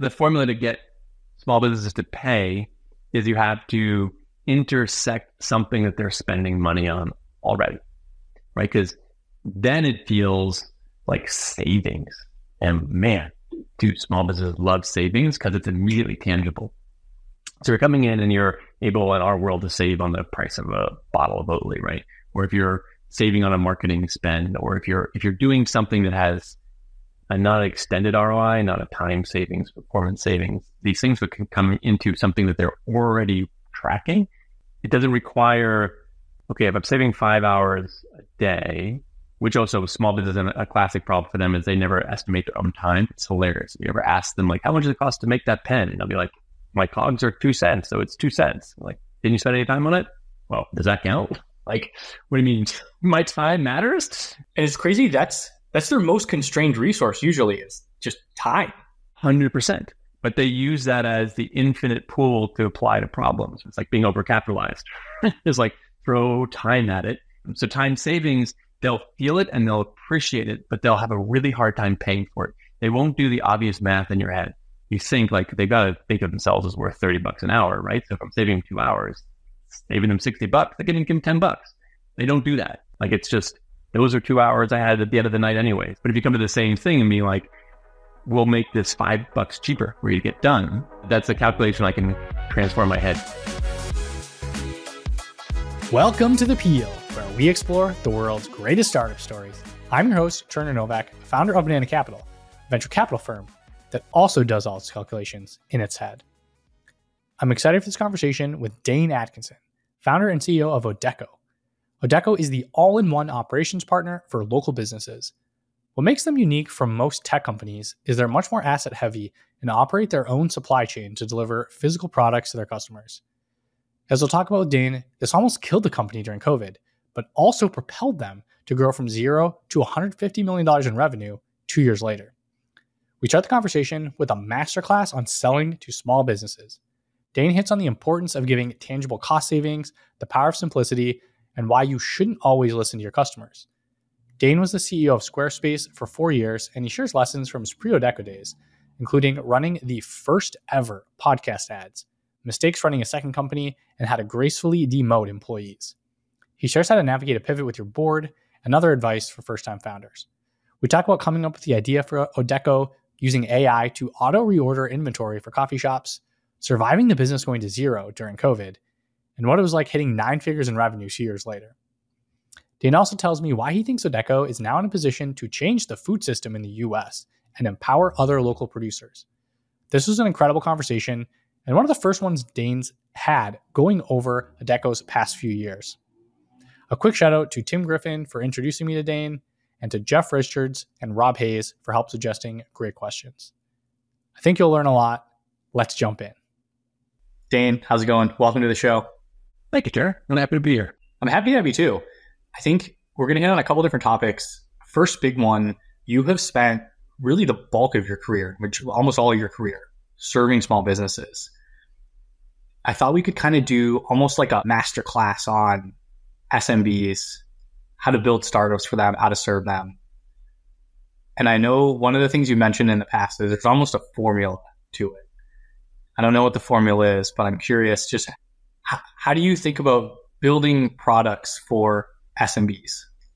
the formula to get small businesses to pay is you have to intersect something that they're spending money on already, right? Because then it feels like savings. And man, do small businesses love savings because it's immediately tangible. So you're coming in and you're able in our world to save on the price of a bottle of Oatly, right? Or if you're saving on a marketing spend, or if you're doing something that has a not extended ROI, not a time savings, performance savings, these things can come into something that they're already tracking. It doesn't require, okay, if I'm saving 5 hours a day, which also small business, and a classic problem for them is they never estimate their own time. It's hilarious. If you ever ask them, like, how much does it cost to make that pen? And they'll be like, my cogs are 2 cents, so it's 2 cents. I'm like, didn't you spend any time on it? Well, does that count? Like, what do you mean? My time matters? And it's crazy. That's their most constrained resource usually, is just time. 100%. But they use that as the infinite pool to apply to problems. It's like being overcapitalized. It's like throw time at it. So time savings, they'll feel it and they'll appreciate it, but they'll have a really hard time paying for it. They won't do the obvious math in your head. You think like they've got to think of themselves as worth $30 an hour, right? So if I'm saving 2 hours, saving them $60, they're going to give them $10. They don't do that. Like, it's just, those are 2 hours I had at the end of the night anyways. But if you come to the same thing and be like, we'll make this $5 cheaper for you to get done, that's a calculation I can transform my head. Welcome to The Peel, where we explore the world's greatest startup stories. I'm your host, Turner Novak, founder of Banana Capital, a venture capital firm that also does all its calculations in its head. I'm excited for this conversation with Dane Atkinson, founder and CEO of Odeko. Odeko is the all-in-one operations partner for local businesses. What makes them unique from most tech companies is they're much more asset-heavy and operate their own supply chain to deliver physical products to their customers. As we'll talk about with Dane, this almost killed the company during COVID, but also propelled them to grow from $0 to $150 million in revenue 2 years later. We start the conversation with a masterclass on selling to small businesses. Dane hits on the importance of giving tangible cost savings, the power of simplicity, and why you shouldn't always listen to your customers. Dane was the CEO of Squarespace for 4 years, and he shares lessons from his pre-Odeko days, including running the first ever podcast ads, mistakes running a second company, and how to gracefully demote employees. He shares how to navigate a pivot with your board and other advice for first-time founders. We talk about coming up with the idea for Odeko, using AI to auto-reorder inventory for coffee shops, surviving the business going to zero during COVID, and what it was like hitting 9 figures in revenue 2 years later. Dane also tells me why he thinks Odeko is now in a position to change the food system in the US and empower other local producers. This was an incredible conversation, and one of the first ones Dane's had going over Odeko's past few years. A quick shout out to Tim Griffin for introducing me to Dane, and to Jeff Richards and Rob Hayes for help suggesting great questions. I think you'll learn a lot. Let's jump in. Dane, how's it going? Welcome to the show. Thank you, Jer. I'm happy to be here. I'm happy to have you too. I think we're going to hit on a couple different topics. First big one, you have spent really the bulk of your career, which almost all of your career, serving small businesses. I thought we could kind of do almost like a masterclass on SMBs, how to build startups for them, how to serve them. And I know one of the things you mentioned in the past is there's almost a formula to it. I don't know what the formula is, but I'm curious, just how do you think about building products for SMBs?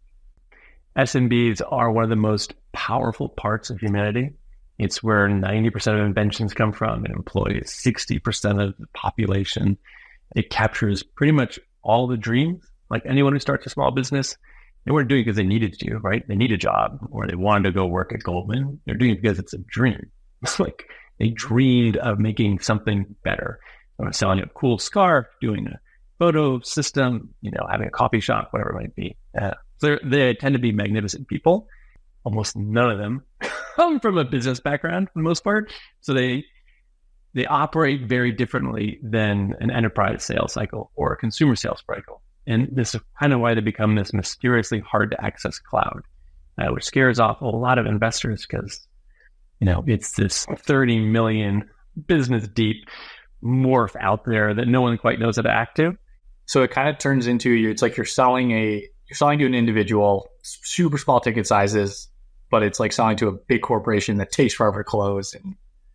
SMBs are one of the most powerful parts of humanity. It's where 90% of inventions come from. It employs 60% of the population. It captures pretty much all the dreams. Like anyone who starts a small business, they weren't doing it because they needed to, right? They need a job or they wanted to go work at Goldman. They're doing it because it's a dream. It's like they dreamed of making something better, or selling a cool scarf, doing a photo system, having a coffee shop, whatever it might be. So they tend to be magnificent people. Almost none of them come from a business background for the most part. So they operate very differently than an enterprise sales cycle or a consumer sales cycle. And this is kind of why they become this mysteriously hard to access cloud, which scares off a lot of investors because, it's this 30 million business deep morph out there that no one quite knows how to act to. So it kind of turns into it's like you're selling to an individual, super small ticket sizes, but it's like selling to a big corporation that takes forever to close. And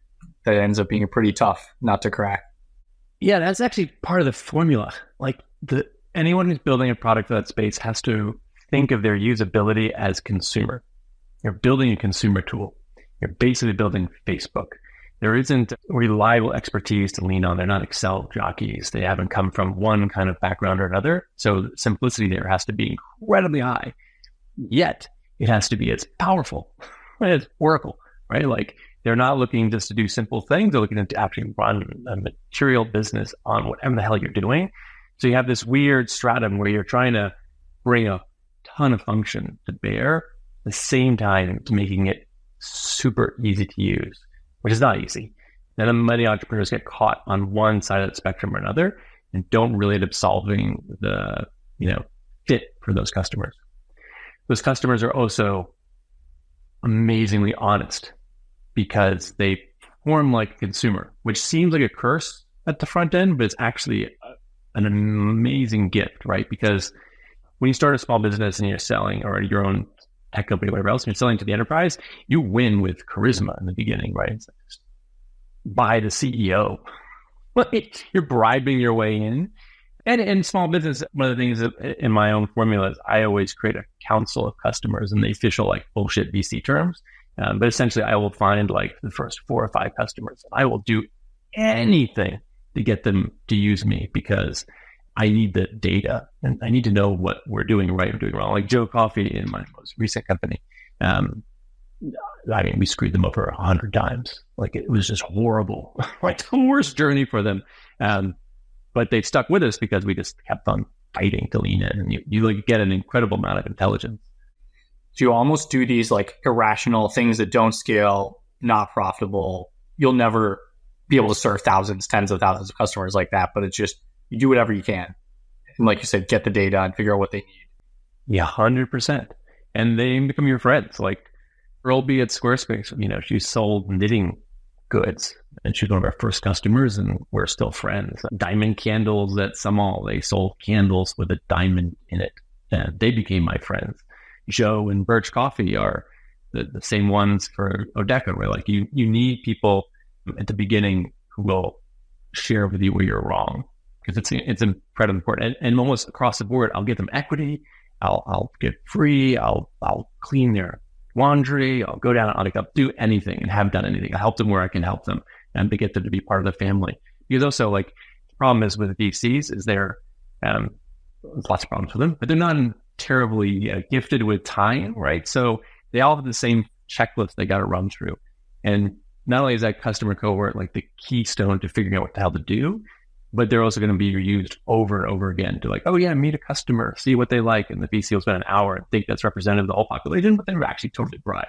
that ends up being pretty tough not to crack. Yeah, that's actually part of the formula. Like anyone who's building a product for that space has to think of their usability as consumer. You're building a consumer tool. You're basically building Facebook. There isn't reliable expertise to lean on. They're not Excel jockeys. They haven't come from one kind of background or another. So simplicity there has to be incredibly high. Yet it has to be as powerful as Oracle, right? Like they're not looking just to do simple things. They're looking to actually run a material business on whatever the hell you're doing. So you have this weird stratum where you're trying to bring a ton of function to bear at the same time making it super easy to use, which is not easy. Then many entrepreneurs get caught on one side of the spectrum or another and don't really end up solving the, fit for those customers. Those customers are also amazingly honest because they form like a consumer, which seems like a curse at the front end, but it's actually an amazing gift, right? Because when you start a small business and you're selling, or your own tech company, whatever else, and you're selling to the enterprise, you win with charisma in the beginning, right? It's like, buy the CEO. You're bribing your way in. And in small business, one of the things in my own formula is I always create a council of customers, and the official like bullshit VC terms. But essentially, I will find like the first 4 or 5 customers. I will do anything to get them to use me because I need the data and I need to know what we're doing right or doing wrong. Like Joe Coffee in my most recent company. We screwed them over 100 times. Like it was just horrible, like the worst journey for them. But they stuck with us because we just kept on fighting to lean in, and you like get an incredible amount of intelligence. So you almost do these like irrational things that don't scale, not profitable. You'll never be able to serve thousands, tens of thousands of customers like that, but it's just, you do whatever you can. And like you said, get the data and figure out what they need. Yeah, 100%. And they become your friends. Like Earl B at Squarespace, she sold knitting goods and she's one of our first customers and we're still friends. Diamond Candles at Samal, they sold candles with a diamond in it. And they became my friends. Joe and Birch Coffee are the same ones for Odeco, where like you need people at the beginning who will share with you where you're wrong, because it's incredibly important. And almost across the board, I'll give them equity. I'll get free. I'll clean their laundry. I'll go down and I'll do anything and have done anything. I help them where I can help them and to get them to be part of the family. Because also like the problem is with VCs is they're, there's lots of problems with them, but they're not terribly gifted with time, right? So they all have the same checklist they got to run through. And not only is that customer cohort like the keystone to figuring out what the hell to do, but they're also going to be used over and over again to like, oh yeah, meet a customer, see what they like. And the VC will spend an hour and think that's representative of the whole population, but they're actually totally bribed.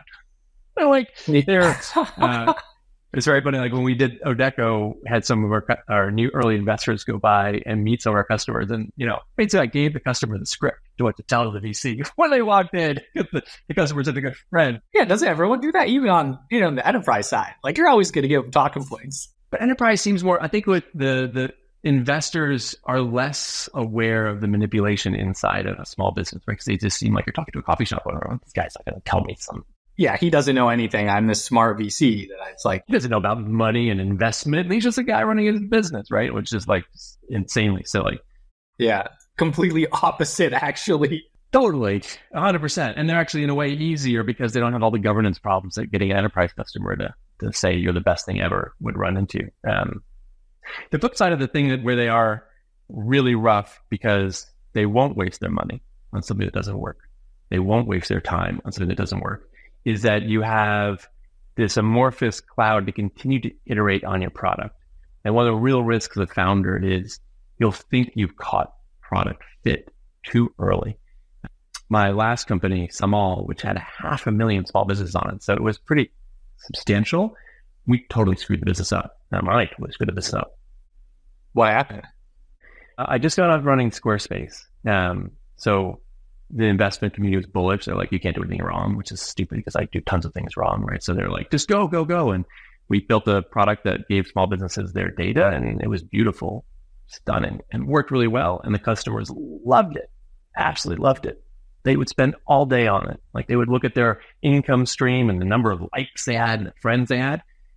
It's very funny. Like when we did Odeco, had some of our new early investors go by and meet some of our customers. And, basically I gave the customer the script to what to tell the VC when they walked in. The customers are a good friend. Yeah, doesn't everyone do that? Even on, the enterprise side, like you're always going to give them talking points. But enterprise seems more, I think with the investors are less aware of the manipulation inside of a small business, right? Because they just seem like you're talking to a coffee shop owner. This guy's not going to tell me some. Yeah, he doesn't know anything. I'm this smart VC that it's like, he doesn't know about money and investment. He's just a guy running his business, right? Which is like insanely silly. Yeah, completely opposite, actually. Totally, 100%. And they're actually in a way easier because they don't have all the governance problems that getting an enterprise customer to say you're the best thing ever would run into. The flip side of the thing where they are really rough because they won't waste their money on something that doesn't work. They won't waste their time on something that doesn't work. Is that you have this amorphous cloud to continue to iterate on your product. And one of the real risks of the founder is you'll think you've caught product fit too early. My last company, Samal, which had 500,000 small businesses on it, so it was pretty substantial. We totally screwed the business up. I totally screwed the business up. What happened? I just got off running Squarespace. So the investment community was bullish. They're like, you can't do anything wrong, which is stupid because I do tons of things wrong, right? So they're like, just go. And we built a product that gave small businesses their data, and it was beautiful, stunning, and worked really well. And the customers loved it, absolutely loved it. They would spend all day on it. Like they would look at their income stream and the number of likes they had and the friends they had.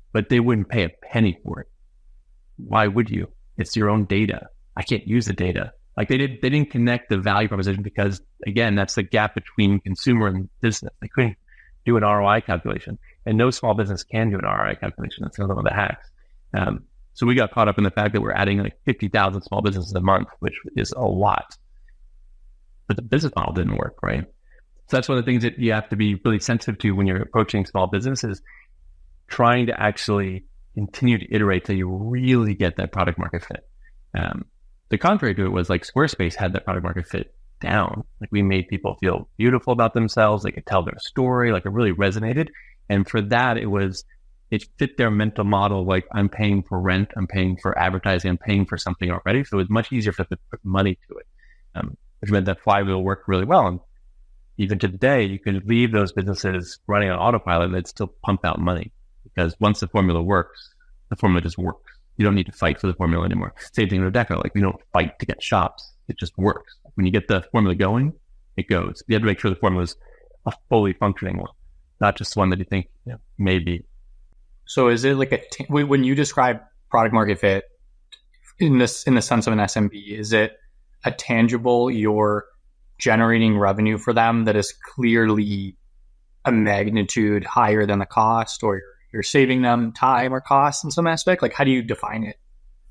but they wouldn't pay a penny for it. Why would you? It's your own data. I can't use the data. Like they didn't connect the value proposition because, again, that's the gap between consumer and business. They couldn't do an ROI calculation, and no small business can do an ROI calculation. That's another one of the hacks. So we got caught up in the fact that we're adding like 50,000 small businesses a month, which is a lot, but the business model didn't work, right? So that's one of the things that you have to be really sensitive to when you're approaching small businesses, trying to actually continue to iterate till you really get that product market fit. The contrary to it was like Squarespace had that product market fit down. Like we made people feel beautiful about themselves. They could tell their story. Like it really resonated. And for that, it fit their mental model. Like I'm paying for rent, I'm paying for advertising, I'm paying for something already. So it was much easier for them to put money to it, which meant that flywheel worked really well. And even to today, you could leave those businesses running on autopilot and they'd still pump out money because once the formula works, the formula just works. You don't need to fight for the formula anymore. Same thing with Adecco. Like we don't fight to get shops. It just works. When you get the formula going, it goes. You have to make sure the formula is a fully functioning one, not just one that you think maybe. So is it like when you describe product market fit in the sense of an SMB, is it a tangible, you're generating revenue for them that is clearly a magnitude higher than the cost, or you're saving them time or cost in some aspect? Like how do you define it?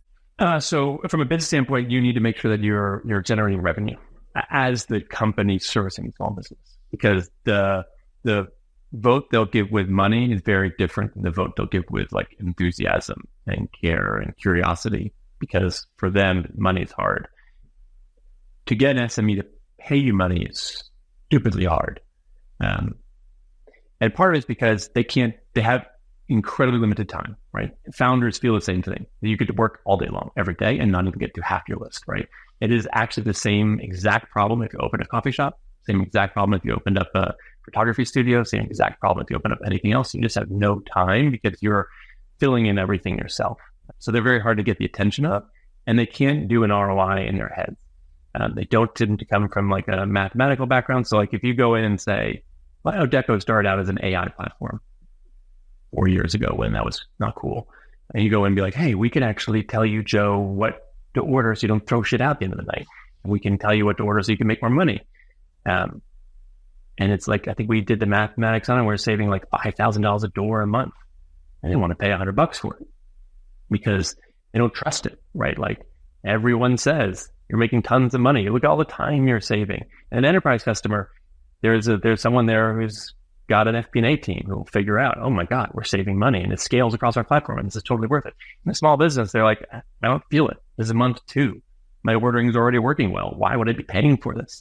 So from a business standpoint, you need to make sure that you're generating revenue as the company servicing small business, because the vote they'll give with money is very different than the vote they'll give with like enthusiasm and care and curiosity, because for them, money is hard. To get an SME to pay you money is stupidly hard. And part of it is because they have incredibly limited time, right? Founders feel the same thing. You could work all day long, every day, and not even get to half your list, right? It is actually the same exact problem if you open a coffee shop, same exact problem if you opened up a photography studio, same exact problem if you open up anything else. You just have no time because you're filling in everything yourself. So they're very hard to get the attention of, and they can't do an ROI in their heads. They don't tend to come from like a mathematical background. So like if you go in and say, well, Adecco started out as an AI platform 4 years ago when that was not cool. And you go in and be like, hey, we can actually tell you, Joe, what to order so you don't throw shit out at the end of the night. And we can tell you what to order so you can make more money. And it's like, I think we did the mathematics on it. We're saving like $5,000 a door a month. I didn't want to pay $100 for it because they don't trust it, right? Like everyone says you're making tons of money. Look at all the time you're saving. And an enterprise customer, there's someone there who's got an FP&A team who will figure out, oh my God, we're saving money and it scales across our platform and this is totally worth it. In a small business, they're like, I don't feel it. This is month 2. My ordering is already working well. Why would I be paying for this?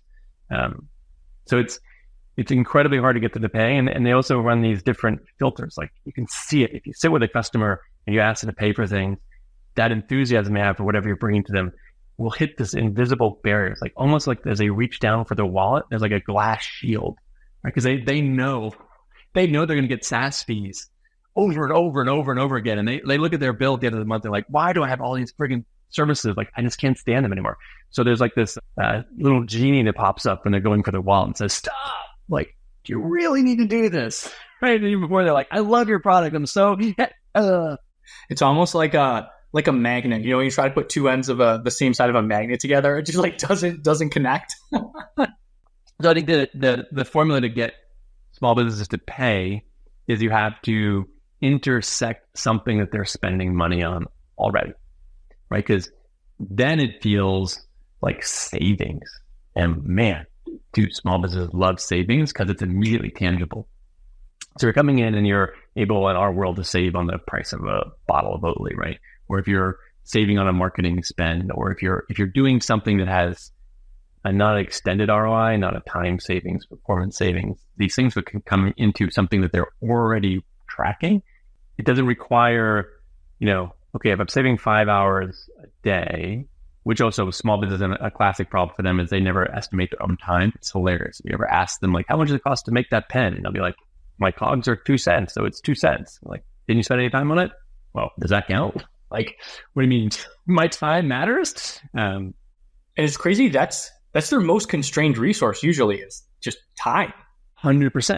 So it's incredibly hard to get them to pay. And they also run these different filters. Like you can see it. If you sit with a customer and you ask them to pay for things, that enthusiasm they have for whatever you're bringing to them will hit this invisible barrier. It's like almost like as they reach down for their wallet, there's like a glass shield, right? Because they know they're going to get SaaS fees over and over and over and over again. And they look at their bill at the end of the month. They're like, why do I have all these friggin' services? Like, I just can't stand them anymore. So there's like this little genie that pops up when they're going for their wallet and says, stop. Like, do you really need to do this? Right? And even before they're like, I love your product. I'm so, It's almost like a magnet. You know, when you try to put two ends of the same side of a magnet together, it just like doesn't connect. So I think the formula to get small businesses to pay is you have to intersect something that they're spending money on already, right? Because then it feels like savings. And man, do small businesses love savings because it's immediately tangible. So you're coming in and you're able in our world to save on the price of a bottle of Oatly, right? Or if you're saving on a marketing spend, or if you're doing something that has a not extended ROI, not a time savings, performance savings, these things would come into something that they're already tracking. It doesn't require, okay, if I'm saving 5 hours a day, which also small business, a classic problem for them is they never estimate their own time. It's hilarious. If you ever ask them, like, how much does it cost to make that pen? And they'll be like, my cogs are 2 cents, so it's 2 cents. I'm like, didn't you spend any time on it? Well, does that count? Like, what do you mean? My time matters? And it's crazy. That's their most constrained resource usually is just time. 100%.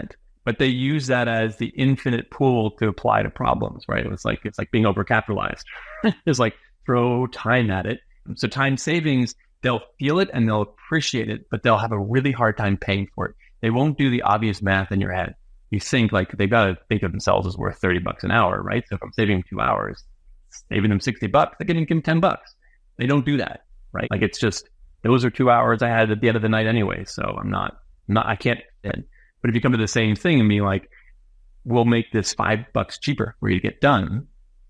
But they use that as the infinite pool to apply to problems, right? It's like being overcapitalized. It's like throw time at it. So time savings, they'll feel it and they'll appreciate it, but they'll have a really hard time paying for it. They won't do the obvious math in your head. You think like they've got to think of themselves as worth $30 an hour, right? So if I'm saving 2 hours, saving them $60, I can give them $10. They don't do that, right? Like it's just, those are 2 hours I had at the end of the night anyway. So I can't. But if you come to the same thing and be like, we'll make this $5 cheaper for you to get done,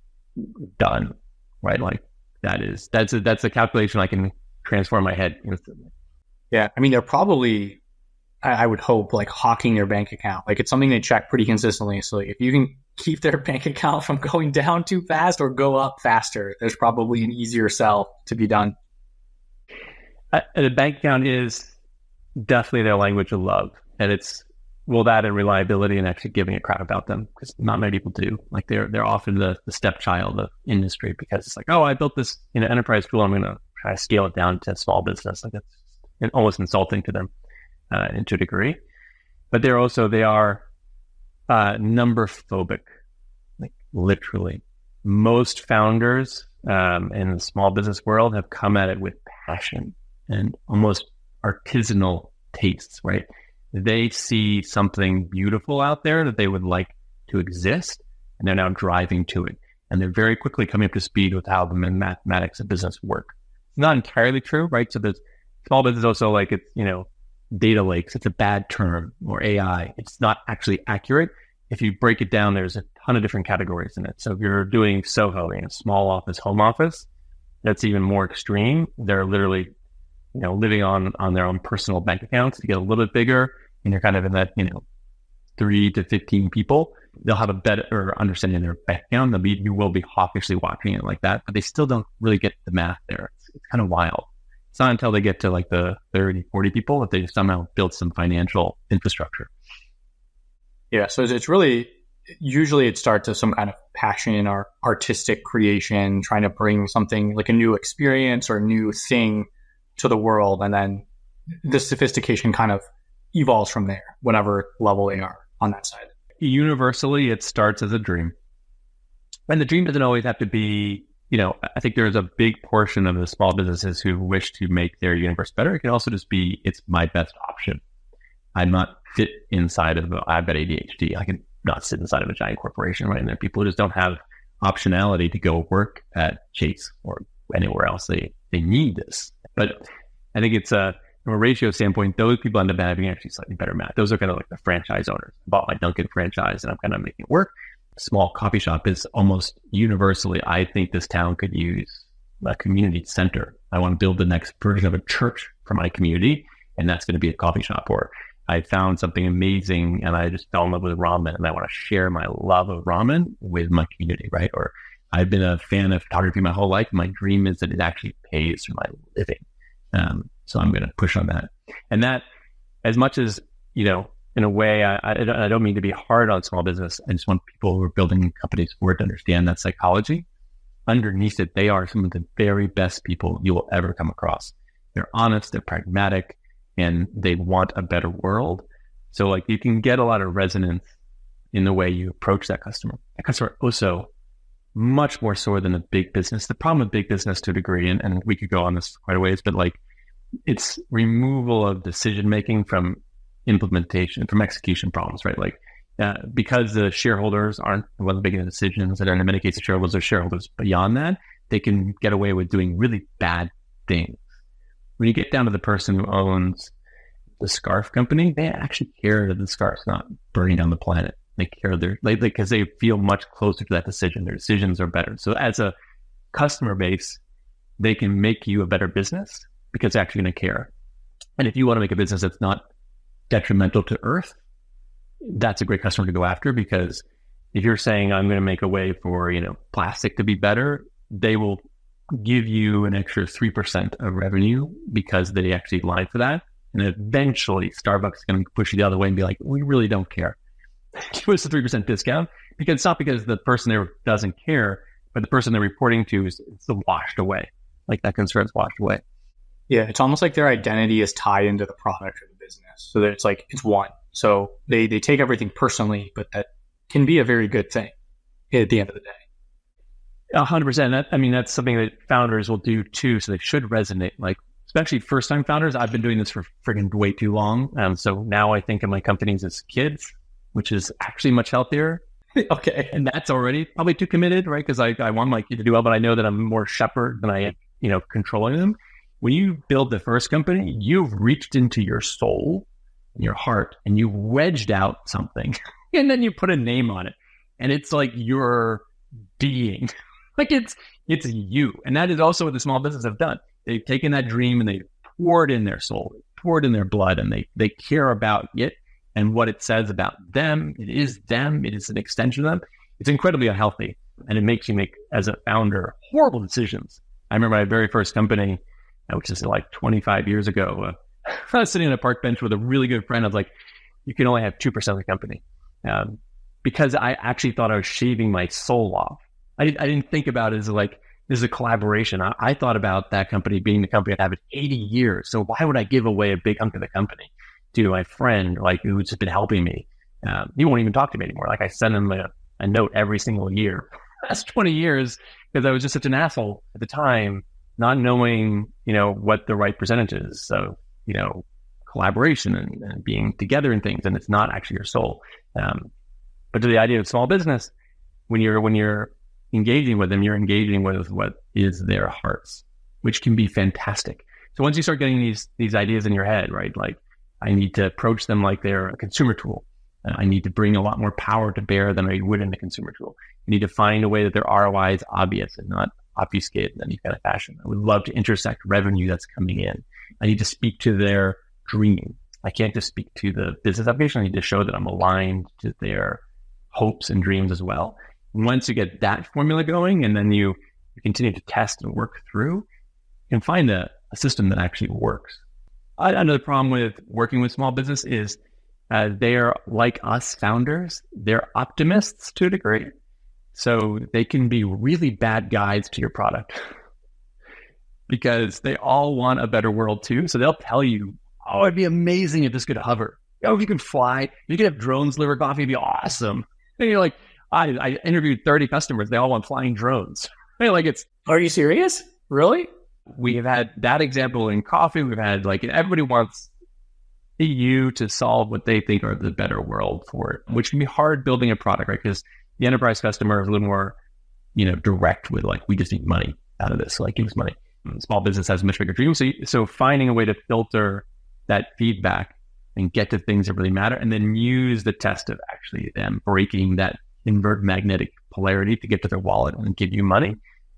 right? Like that's a calculation I can transform my head instantly. Yeah. I mean, they're probably, I would hope, like hawking their bank account. Like it's something they check pretty consistently. So if you can keep their bank account from going down too fast or go up faster, there's probably an easier sell to be done. The bank account is definitely their language of love. And it's, well, that and reliability and actually giving a crap about them, because not many people do. Like they're often the stepchild of industry, because it's like, oh, I built this enterprise tool, I'm going to try to scale it down to small business. Like it's almost insulting to them to a degree. But they are number phobic, like literally. Most founders in the small business world have come at it with passion and almost artisanal tastes, right? They see something beautiful out there that they would like to exist, and they're now driving to it. And they're very quickly coming up to speed with how the mathematics of business work. It's not entirely true, right? So there's small business also like it's, data lakes. It's a bad term, or AI. It's not actually accurate. If you break it down, there's a ton of different categories in it. So if you're doing SOHO, small office, home office, that's even more extreme. They're literally living on their own personal bank accounts. To get a little bit bigger, and you're kind of in that, 3 to 15 people, they'll have a better understanding of their bank account. You will be hawkishly watching it like that, but they still don't really get the math there. It's kind of wild. It's not until they get to like the 30, 40 people that they somehow build some financial infrastructure. Yeah. So it's really, usually it starts as some kind of passion or artistic creation, trying to bring something like a new experience or a new thing to the world. And then the sophistication kind of evolves from there, whatever level they are on that side. Universally, it starts as a dream. And the dream doesn't always have to be, I think there's a big portion of the small businesses who wish to make their universe better. It can also just be, it's my best option. I'm not fit inside of, I've got ADHD. I can not sit inside of a giant corporation, right? And there are people who just don't have optionality to go work at Chase or anywhere else. They need this. But I think it's from a ratio standpoint, those people end up having actually slightly better math. Those are kind of like the franchise owners. I bought my Dunkin' franchise and I'm kind of making it work. Small coffee shop is almost universally, I think this town could use a community center. I want to build the next version of a church for my community, and that's going to be a coffee shop. Or I found something amazing and I just fell in love with ramen, and I want to share my love of ramen with my community, right? Or I've been a fan of photography my whole life. My dream is that it actually pays for my living. So I'm going to push on that. And that, as much as, in a way, I don't mean to be hard on small business. I just want people who are building companies for it to understand that psychology. Underneath it, they are some of the very best people you will ever come across. They're honest, they're pragmatic, and they want a better world. So like you can get a lot of resonance in the way you approach that customer. That customer also much more so than a big business. The problem with big business to a degree, and we could go on this quite a ways, but like it's removal of decision-making from implementation, from execution problems, right? Like because the shareholders aren't the ones making the decisions, and in many cases, shareholders are shareholders beyond that, they can get away with doing really bad things. When you get down to the person who owns the scarf company, they actually care that the scarf's not burning down the planet. They care because they feel much closer to that decision. Their decisions are better. So as a customer base, they can make you a better business because they're actually going to care. And if you want to make a business that's not detrimental to Earth, that's a great customer to go after, because if you're saying I'm going to make a way for, plastic to be better, they will give you an extra 3% of revenue because they actually line for that. And eventually Starbucks is going to push you the other way and be like, we really don't care. Give us a 3% discount, because it's not because the person there doesn't care, but the person they're reporting to is washed away. Like that concern's washed away. Yeah, it's almost like their identity is tied into the product of the business. So that it's like, it's one. So they take everything personally, but that can be a very good thing at the end of the day. 100%. I mean, that's something that founders will do too. So they should resonate. Like, especially first-time founders. I've been doing this for friggin' way too long. So now I think of my companies as kids, which is actually much healthier. Okay. And that's already probably too committed, right? Because I want my kid to do well, but I know that I'm more shepherd than I am, controlling them. When you build the first company, you've reached into your soul and your heart and you wedged out something and then you put a name on it. And it's like your being. Like it's you. And that is also what the small business have done. They've taken that dream and they poured in their soul, poured in their blood, and they care about it and what it says about them. It is them. It is an extension of them. It's incredibly unhealthy. And it makes you make, as a founder, horrible decisions. I remember my very first company, which is like 25 years ago. I was sitting on a park bench with a really good friend. I was like, you can only have 2% of the company. Because I actually thought I was shaving my soul off. I didn't think about it as like, this is a collaboration. I thought about that company being the company I'd have it 80 years. So why would I give away a big hunk of the company to my friend, like, who's just been helping me? He won't even talk to me anymore. Like, I send him a note every single year. That's 20 years because I was just such an asshole at the time, not knowing, what the right percentage is. So, collaboration and being together in things, and it's not actually your soul. But to the idea of small business, when you're engaging with them, you're engaging with what is their hearts, which can be fantastic. So once you start getting these ideas in your head, right? Like, I need to approach them like they're a consumer tool. I need to bring a lot more power to bear than I would in a consumer tool. I need to find a way that their ROI is obvious and not obfuscated in any kind of fashion. I would love to intersect revenue that's coming in. I need to speak to their dream. I can't just speak to the business application. I need to show that I'm aligned to their hopes and dreams as well. Once you get that formula going, and then you continue to test and work through, you can find a system that actually works. Another problem with working with small business is they're like us founders. They're optimists to a degree. So they can be really bad guides to your product because they all want a better world too. So they'll tell you, oh, it'd be amazing if this could hover. Oh, if you could fly, if you could have drones deliver coffee, it'd be awesome. And you're like, I interviewed 30 customers. They all want flying drones. Are you serious? Really? We have had that example in coffee. We've had everybody wants you to solve what they think are the better world for it, which can be hard building a product, right? Because the enterprise customer is a little more, direct with we just need money out of this. So give us money. And small business has much bigger dreams. So finding a way to filter that feedback and get to things that really matter, and then use the test of actually them breaking that invert magnetic polarity to get to their wallet and give you money.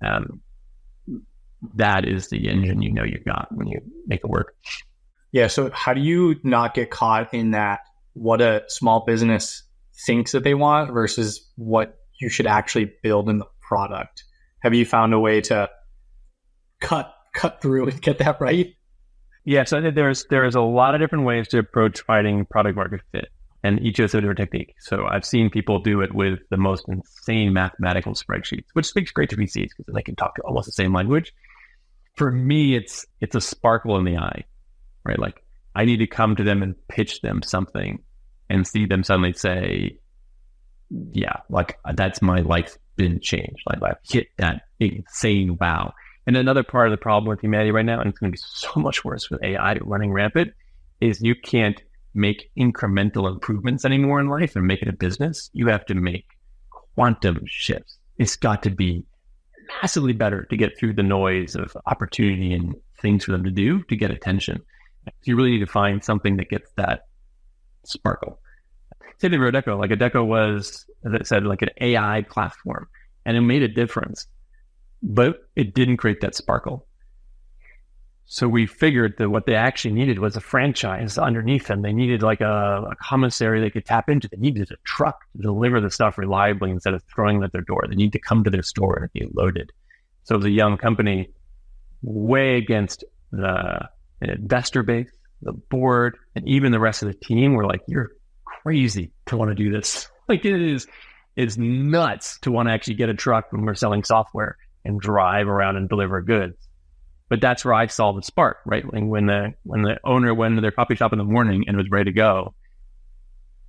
That is the engine you've got when you make it work. Yeah. So how do you not get caught in that, what a small business thinks that they want versus what you should actually build in the product? Have you found a way to cut through and get that right? Yeah. So I think there's a lot of different ways to approach finding product market fit, and each has a different technique. So I've seen people do it with the most insane mathematical spreadsheets, which speaks great to VCs because they can talk almost the same language. For me, it's a sparkle in the eye, right? Like, I need to come to them and pitch them something and see them suddenly say, yeah, that's my life been changed. I've hit that insane wow. And another part of the problem with humanity right now, and it's going to be so much worse with AI running rampant, is you can't make incremental improvements anymore in life and make it a business. You have to make quantum shifts. It's got to be massively better to get through the noise of opportunity and things for them to do to get attention. So you really need to find something that gets that sparkle. Same thing with Adecco. Adecco was, as I said, an AI platform, and it made a difference, but it didn't create that sparkle. So we figured that what they actually needed was a franchise underneath them. They needed a commissary they could tap into. They needed a truck to deliver the stuff reliably instead of throwing it at their door. They need to come to their store and be loaded. So it was a young company, way against the investor base, the board, and even the rest of the team were like, you're crazy to want to do this. It is nuts to want to actually get a truck when we're selling software and drive around and deliver goods. But that's where I saw the spark, right? When the owner went to their coffee shop in the morning and was ready to go,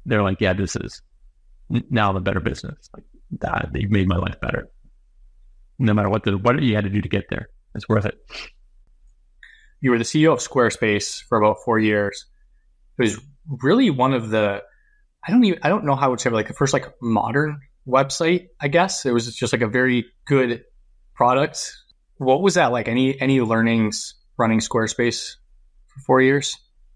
they're like, yeah, this is now the better business. Like that, they've made my life better. No matter what you had to do to get there, it's worth it. You were the CEO of Squarespace for about 4 years. It was really one of the, I don't know how I would say, like the first like modern website, I guess. It was just like a very good product. What was that like? Any learnings running Squarespace for 4 years?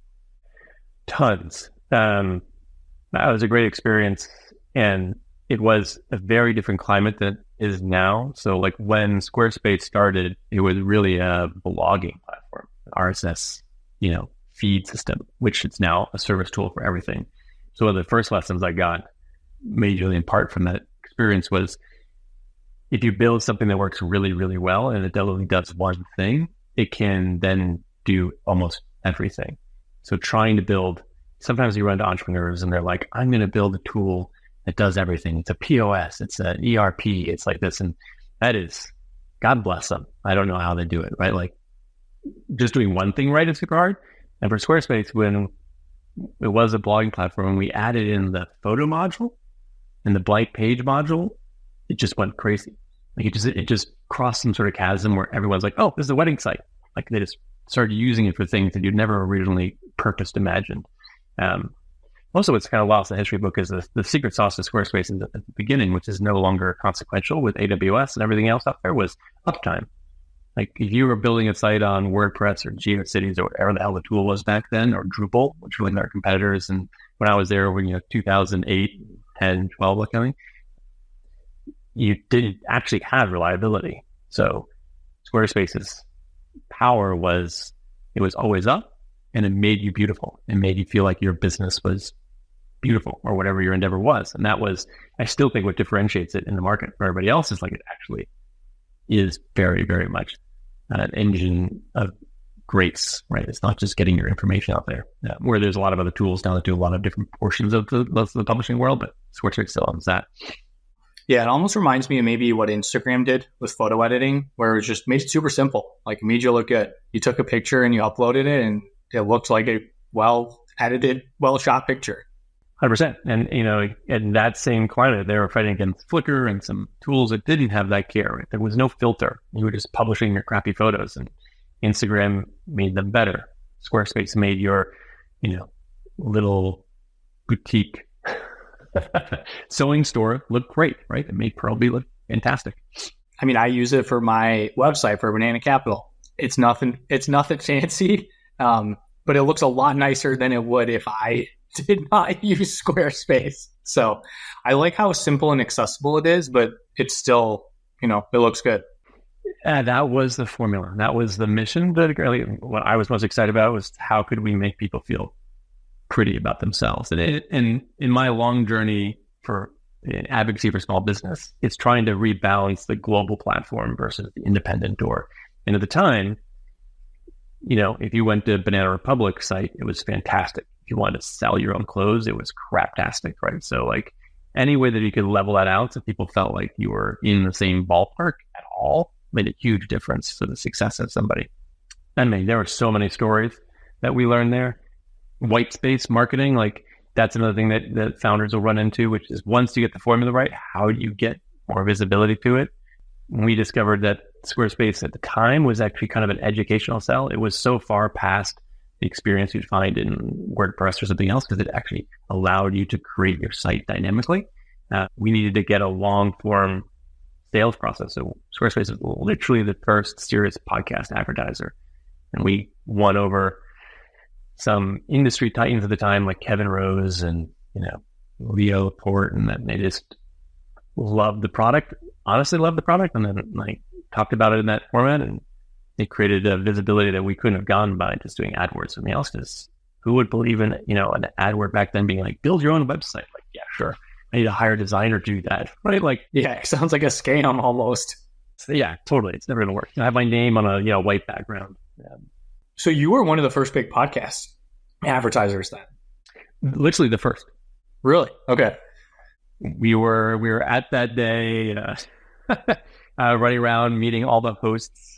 Tons. That was a great experience, and it was a very different climate than it is now. So like when Squarespace started, it was really a blogging platform, RSS, feed system, which is now a service tool for everything. So one of the first lessons I got majorly in part from that experience was if you build something that works really, really well and it only does one thing, it can then do almost everything. So trying to build, sometimes you run to entrepreneurs and they're like, I'm going to build a tool that does everything. It's a POS, it's an ERP, it's like this. And that is, God bless them. I don't know how they do it, right? Like just doing one thing right is super hard. And for Squarespace, when it was a blogging platform, we added in the photo module and the blank page module, it just went crazy. Like it just crossed some sort of chasm where everyone's like, oh, this is a wedding site. Like they just started using it for things that you'd never originally purposed, imagined. Also, what's kind of lost in the history book is the secret sauce of Squarespace at the beginning, which is no longer consequential with AWS and everything else out there, was uptime. Like if you were building a site on WordPress or GeoCities or whatever the hell the tool was back then, or Drupal, which were like our competitors, and when I was there, when 2008, 10, 12, like coming, you didn't actually have reliability. So Squarespace's power was it was always up, and it made you beautiful. It made you feel like your business was beautiful or whatever your endeavor was. And that was, I still think, what differentiates it in the market for everybody else is like it actually is very, very much an engine of grace, right? It's not just getting your information out there, where there's a lot of other tools now that do a lot of different portions of the publishing world, but Squarespace still owns that. Yeah, it almost reminds me of maybe what Instagram did with photo editing, where it was just made it super simple, like made you look good. You took a picture and you uploaded it, and it looked like a well-edited, well-shot picture. 100%. And, in that same climate, they were fighting against Flickr and some tools that didn't have that care. Right? There was no filter. You were just publishing your crappy photos, and Instagram made them better. Squarespace made your, little boutique sewing store look great, right? It made Pearlbee look fantastic. I mean, I use it for my website for Banana Capital. It's nothing fancy, but it looks a lot nicer than it would if I did not use Squarespace. So I like how simple and accessible it is, but it's still, it looks good. That was the formula. That was the mission. What I was most excited about was how could we make people feel pretty about themselves. And in my long journey for advocacy for small business, it's trying to rebalance the global platform versus the independent door. And at the time, if you went to Banana Republic site, it was fantastic. If you wanted to sell your own clothes, it was craptastic, right? So like any way that you could level that out so people felt like you were in the same ballpark at all made a huge difference to the success of somebody. I mean, there were so many stories that we learned there. White space marketing, like that's another thing that founders will run into, which is once you get the formula right, how do you get more visibility to it? We discovered that Squarespace at the time was actually kind of an educational sell. It was so far past the experience you'd find in WordPress or something else because it actually allowed you to create your site dynamically. We needed to get a long form sales process. So Squarespace is literally the first serious podcast advertiser. And we won over some industry titans at the time, like Kevin Rose and, Leo Laporte, and that they just loved the product, honestly loved the product. And then like talked about it in that format, and it created a visibility that we couldn't have gone by just doing AdWords. Something else, because who would believe in, an AdWord back then being like, build your own website? Like, yeah, sure. I need to hire a designer to do that, right? Like, yeah, it sounds like a scam almost. So yeah, totally. It's never going to work. I have my name on a, white background. Yeah. So you were one of the first big podcast advertisers then? Literally the first. Really? Okay. We were at that day running around meeting all the hosts.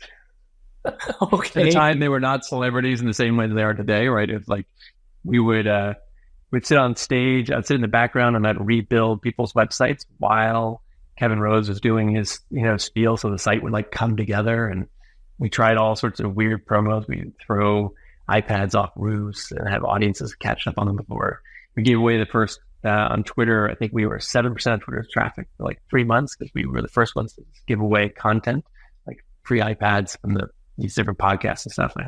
Okay. At the time, they were not celebrities in the same way that they are today, right? It's like we would we'd sit on stage, I'd sit in the background and I'd rebuild people's websites while Kevin Rose was doing his, spiel. So the site would like come together, and we tried all sorts of weird promos. We'd throw iPads off roofs and have audiences catch up on them before. We gave away the first, on Twitter, I think we were 7% of Twitter's traffic for like 3 months because we were the first ones to give away content, like free iPads from these different podcasts and stuff.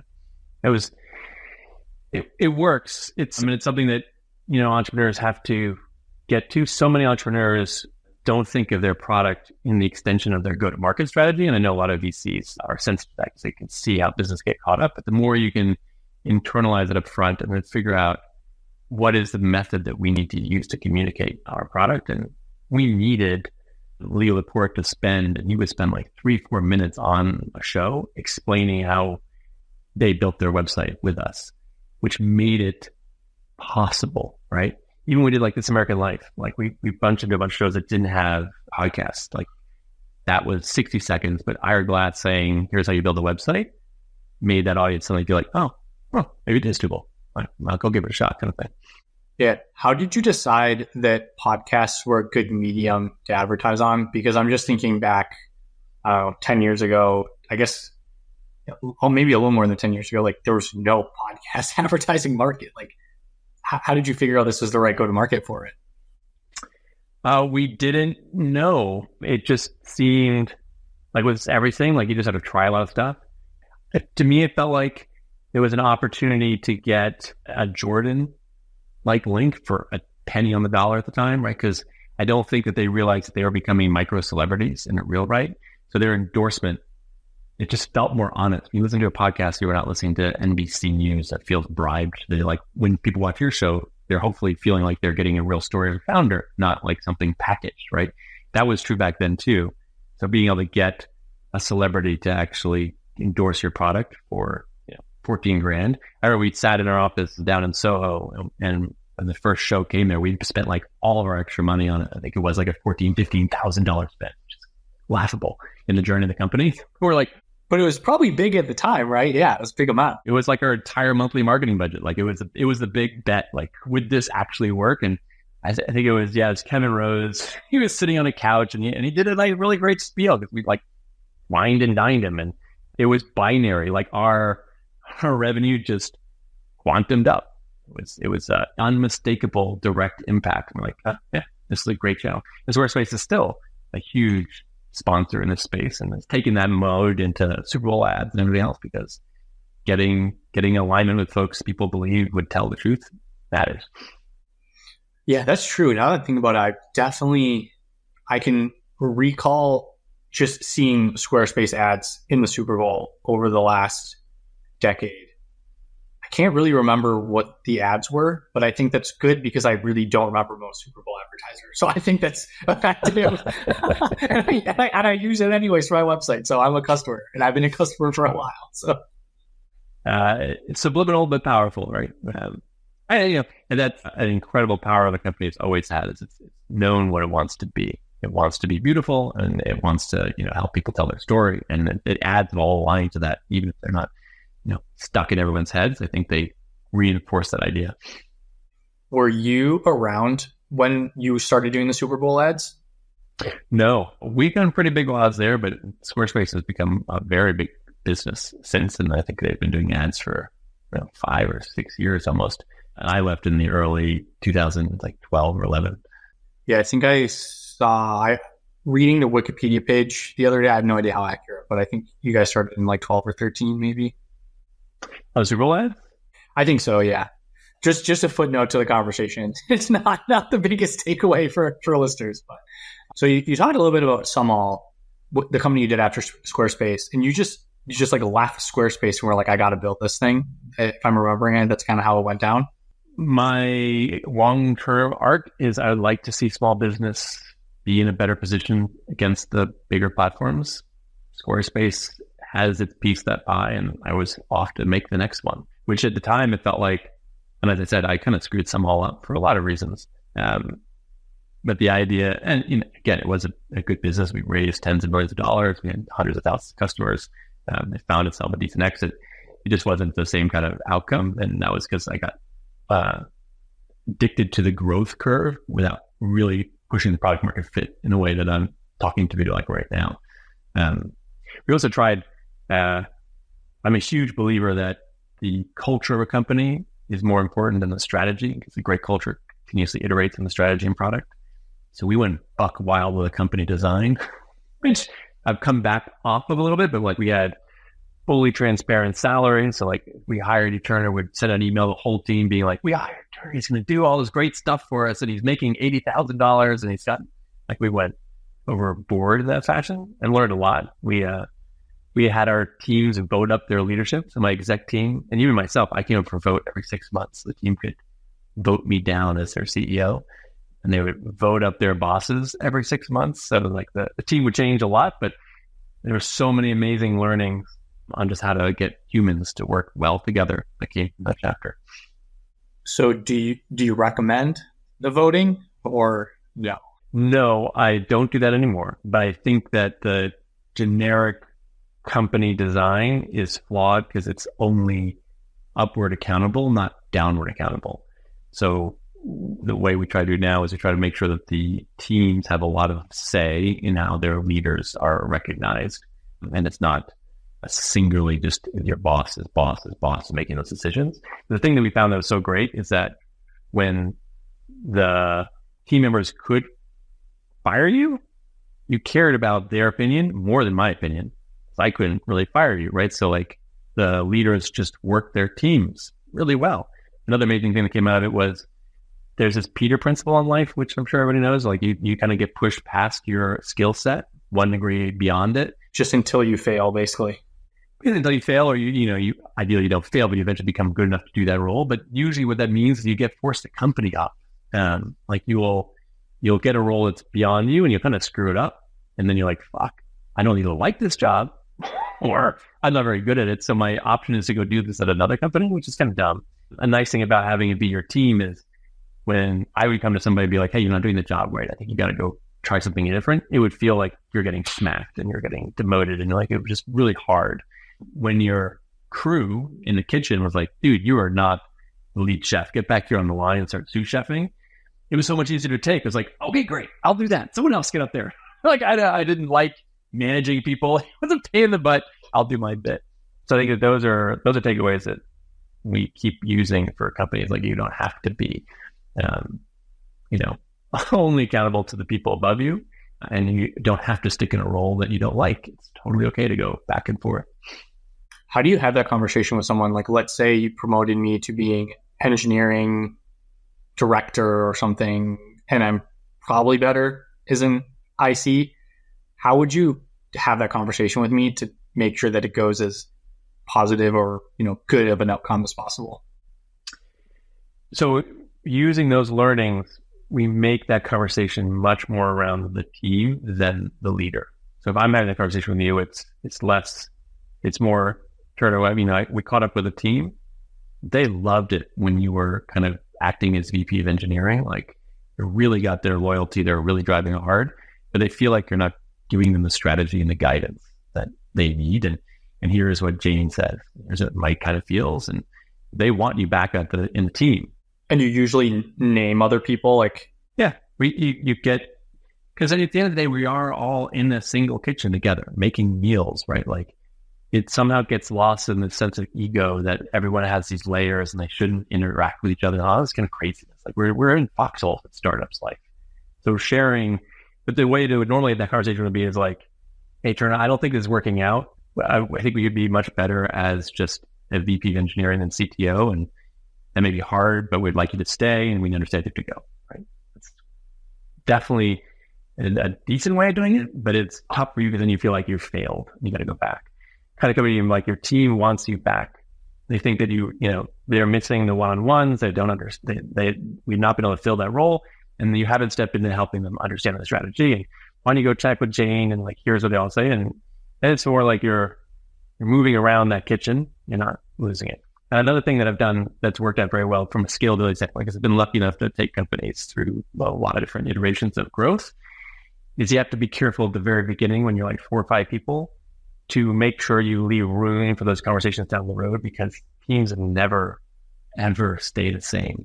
It works. It's something that, entrepreneurs have to get to. So many entrepreneurs don't think of their product in the extension of their go-to-market strategy. And I know a lot of VCs are sensitive to that because they can see how business get caught up. But the more you can internalize it up front and then figure out what is the method that we need to use to communicate our product. And we needed Leo Laporte to spend, and he would spend like 3-4 minutes on a show explaining how they built their website with us, which made it possible, right? Even we did like This American Life, like we bunched into a bunch of shows that didn't have podcasts. Like that was 60 seconds, but Ira Glass saying, here's how you build a website, made that audience suddenly feel like, oh, maybe it is doable. I'll go give it a shot kind of thing. Yeah. How did you decide that podcasts were a good medium to advertise on? Because I'm just thinking back, 10 years ago, I guess, or maybe a little more than 10 years ago, like there was no podcast advertising market. Like, how did you figure out this was the right go-to-market for it? We didn't know. It just seemed like with everything, like you just had to try a lot of stuff. To me, it felt like there was an opportunity to get a Jordan-like link for a penny on the dollar at the time, right? Because I don't think that they realized that they were becoming micro-celebrities in a real right. So their endorsement, it just felt more honest. You listen to a podcast, you're not listening to NBC News that feels bribed. They're like, when people watch your show, they're hopefully feeling like they're getting a real story of the founder, not like something packaged, right? That was true back then too. So being able to get a celebrity to actually endorse your product for $14,000. I remember we sat in our office down in Soho, and when the first show came there, we spent like all of our extra money on it. I think it was like a $15,000 spend, which is laughable in the journey of the company. We're like, but it was probably big at the time, right? Yeah, it was a big amount. It was like our entire monthly marketing budget. Like it was the big bet. Like, would this actually work? And I think it was Kevin Rose. He was sitting on a couch and he did a like really great spiel because we like wined and dined him, and it was binary. Like our revenue just quantumed up. It was unmistakable direct impact. And we're like, yeah, this is a great channel. And Squarespace is still a huge sponsor in this space, and it's taking that mode into Super Bowl ads and everything else because getting alignment with folks people believe would tell the truth matters. Yeah, that's true. Now that I think about it, I can recall just seeing Squarespace ads in the Super Bowl over the last decade. I can't really remember what the ads were, but I think that's good because I really don't remember most Super Bowl advertisers. So I think that's effective. and I use it anyways for my website. So I'm a customer, and I've been a customer for a while. So it's subliminal but powerful, right? And that's an incredible power the company has always had. It's known what it wants to be. It wants to be beautiful, and it wants to help people tell their story. And it adds all aligned to that, even if they're not stuck in everyone's heads. I think they reinforce that idea. Were you around when you started doing the Super Bowl ads? No, we've done pretty big ads there, but Squarespace has become a very big business since, and I think they've been doing ads for 5 or 6 years almost. And I left in the early 2012 or 11. Yeah, I think I saw reading the Wikipedia page the other day. I have no idea how accurate, but I think you guys started in like 12 or 13, maybe. Oh, Super Bowl ad? I think so, yeah. Just a footnote to the conversation. It's not the biggest takeaway for listeners. But so you talked a little bit about Sumall, the company you did after Squarespace, and you just like laughed at Squarespace and were like, I got to build this thing. If I'm remembering it, that's kind of how it went down. My long-term arc is I would like to see small business be in a better position against the bigger platforms. Squarespace has its piece of that pie, and I was off to make the next one, which at the time it felt like, and as I said, I kind of screwed Sumall up for a lot of reasons. But the idea, and again, it was a good business. We raised tens of millions of dollars. We had hundreds of thousands of customers. It found itself a decent exit. It just wasn't the same kind of outcome. And that was because I got addicted to the growth curve without really pushing the product market fit in a way that I'm talking to you like right now. We also tried, I'm a huge believer that the culture of a company is more important than the strategy, because a great culture continuously iterates on the strategy and product. So we went buck wild with a company design, which I've come back off of a little bit, but like we had fully transparent salary. So like we hired Eterna, would send an email to the whole team being like, we hired Eterna, he's going to do all this great stuff for us, and he's making $80,000, and he's got, like, we went overboard in that fashion and learned a lot. We had our teams vote up their leadership. So my exec team, and even myself, I came up for a vote every 6 months. The team could vote me down as their CEO, and they would vote up their bosses every 6 months. So like the team would change a lot, but there were so many amazing learnings on just how to get humans to work well together that came from that chapter. So do you recommend the voting, or no? No, I don't do that anymore. But I think that the generic company design is flawed because it's only upward accountable, not downward accountable. So the way we try to do now is we try to make sure that the teams have a lot of say in how their leaders are recognized. And it's not a singularly just your boss is making those decisions. The thing that we found that was so great is that when the team members could fire you, you cared about their opinion more than my opinion. So I couldn't really fire you, right? So like the leaders just worked their teams really well. Another amazing thing that came out of it was there's this Peter principle in life, which I'm sure everybody knows. Like you kind of get pushed past your skill set 1 degree beyond it. Just until you fail, basically. Until you fail, or you ideally you don't fail, but you eventually become good enough to do that role. But usually what that means is you get forced to company up. Like you'll get a role that's beyond you and you'll kind of screw it up. And then you're like, fuck, I don't either like this job or I'm not very good at it. So my option is to go do this at another company, which is kind of dumb. A nice thing about having it be your team is when I would come to somebody and be like, hey, you're not doing the job right. I think you got to go try something different. It would feel like you're getting smacked and you're getting demoted. And like, it was just really hard when your crew in the kitchen was like, dude, you are not the lead chef. Get back here on the line and start sous chefing. It was so much easier to take. It was like, okay, great. I'll do that. Someone else get up there. Like, I didn't like managing people. It was a pain in the butt. I'll do my bit. So I think that those are takeaways that we keep using for companies. Like, you don't have to be, only accountable to the people above you, and you don't have to stick in a role that you don't like. It's totally okay to go back and forth. How do you have that conversation with someone? Like, let's say you promoted me to being engineering director or something, and I'm probably better as an IC. How would you have that conversation with me to make sure that it goes as positive or, good of an outcome as possible? So using those learnings, we make that conversation much more around the team than the leader. So if I'm having a conversation with you, it's more we caught up with a team. They loved it when you were kind of acting as VP of engineering. Like, you really got their loyalty. They're really driving it hard, but they feel like you're not giving them the strategy and the guidance that they need. And here's what Jane says. Here's what Mike kind of feels. And they want you back in the team. And you usually name other people, like? Yeah, you get, because at the end of the day, we are all in a single kitchen together making meals, right? Like, it somehow gets lost in the sense of ego that everyone has these layers and they shouldn't interact with each other. Oh, it's kind of craziness. Like, we're in foxhole at startups life. So sharing, but the way to normally that conversation would be is like, hey, Turner, I don't think this is working out. I think we could be much better as just a VP of engineering and CTO, and that may be hard, but we'd like you to stay and we understand you to go, right? It's definitely a decent way of doing it, but it's tough for you because then you feel like you've failed. You got to go back. Kind of coming like your team wants you back. They think that they're missing the one-on-ones. They don't understand. We've not been able to fill that role, and you haven't stepped into helping them understand the strategy. And why don't you go check with Jane and like, here's what they all say. And then it's more like you're moving around that kitchen. You're not losing it. And another thing that I've done that's worked out very well from a scalability standpoint, because I've been lucky enough to take companies through a lot of different iterations of growth, is you have to be careful at the very beginning when you're like 4 or 5 people to make sure you leave room for those conversations down the road, because teams never, ever stay the same.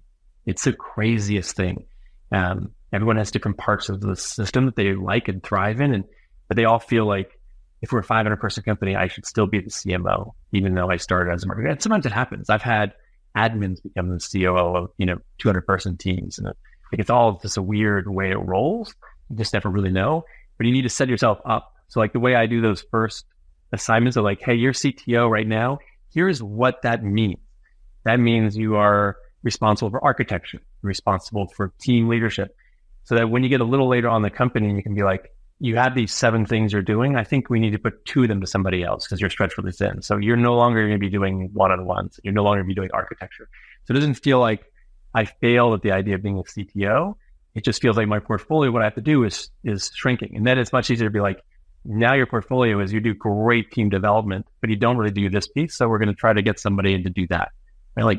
It's the craziest thing. Everyone has different parts of the system that they like and thrive in, but they all feel like if we're a 500-person company, I should still be the CMO, even though I started as a marketer. And sometimes it happens. I've had admins become the COO of 200-person teams, and it's all just a weird way it rolls. You just never really know, but you need to set yourself up. So like the way I do those first assignments are like, hey, you're CTO right now. Here's what that means. That means you are responsible for architecture, responsible for team leadership, so that when you get a little later on the company, you can be like, you have these 7 things you're doing. I think we need to put 2 of them to somebody else because you're stretched really thin. So you're no longer going to be doing one-on-ones. You're no longer going to be doing architecture. So it doesn't feel like I failed at the idea of being a CTO. It just feels like my portfolio, what I have to do is shrinking. And then it's much easier to be like, now your portfolio is you do great team development, but you don't really do this piece. So we're going to try to get somebody in to do that. Right? Like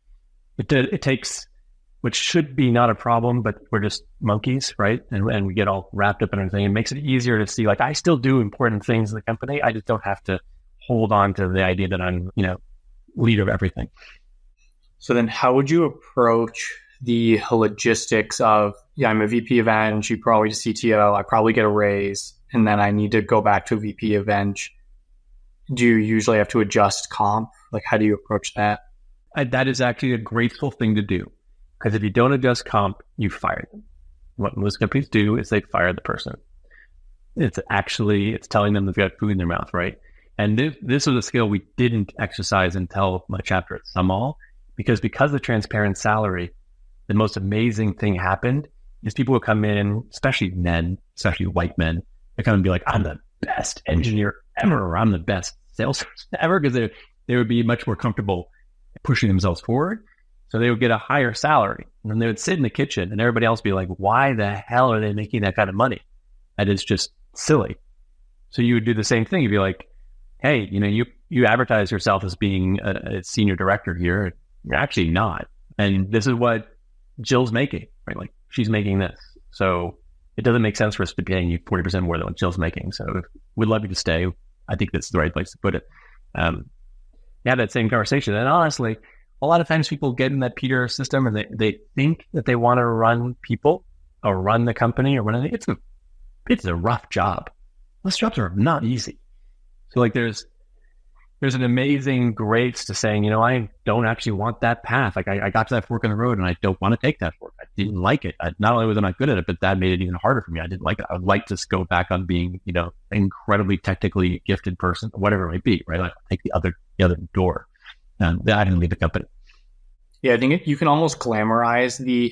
it takes, which should be not a problem, but we're just monkeys, right? And we get all wrapped up in everything. It makes it easier to see, like, I still do important things in the company. I just don't have to hold on to the idea that I'm, leader of everything. So then how would you approach the logistics of, I'm a VP of Eng, you probably a CTO, I probably get a raise, and then I need to go back to a VP of Eng. Do you usually have to adjust comp? Like, how do you approach that? That is actually a graceful thing to do. Because if you don't adjust comp, you fire them. What most companies do is they fire the person. It's telling them they've got food in their mouth, right? And this was a skill we didn't exercise until my chapter at SumAll, because of transparent salary, the most amazing thing happened is people would come in, especially men, especially white men, they come and be like, I'm the best engineer ever, or I'm the best salesperson ever, because they would be much more comfortable pushing themselves forward. So they would get a higher salary, and then they would sit in the kitchen and everybody else would be like, why the hell are they making that kind of money? That is just silly. So you would do the same thing. You'd be like, hey, you advertise yourself as being a senior director here. You're actually not. And this is what Jill's making, right? Like, she's making this. So it doesn't make sense for us to be paying you 40% more than what Jill's making. So we'd love you to stay. I think that's the right place to put it. That same conversation. And honestly, a lot of times people get in that Peter system and they think that they want to run people or run the company or run anything. It's a rough job. Those jobs are not easy. So like there's an amazing grace to saying, I don't actually want that path. Like I got to that fork in the road and I don't want to take that fork. I didn't like it. Not only was I not good at it, but that made it even harder for me. I didn't like it. I would like to go back on being, an incredibly technically gifted person, whatever it might be, right? Like take the other door. I didn't leave the company. Yeah, I think you can almost glamorize the,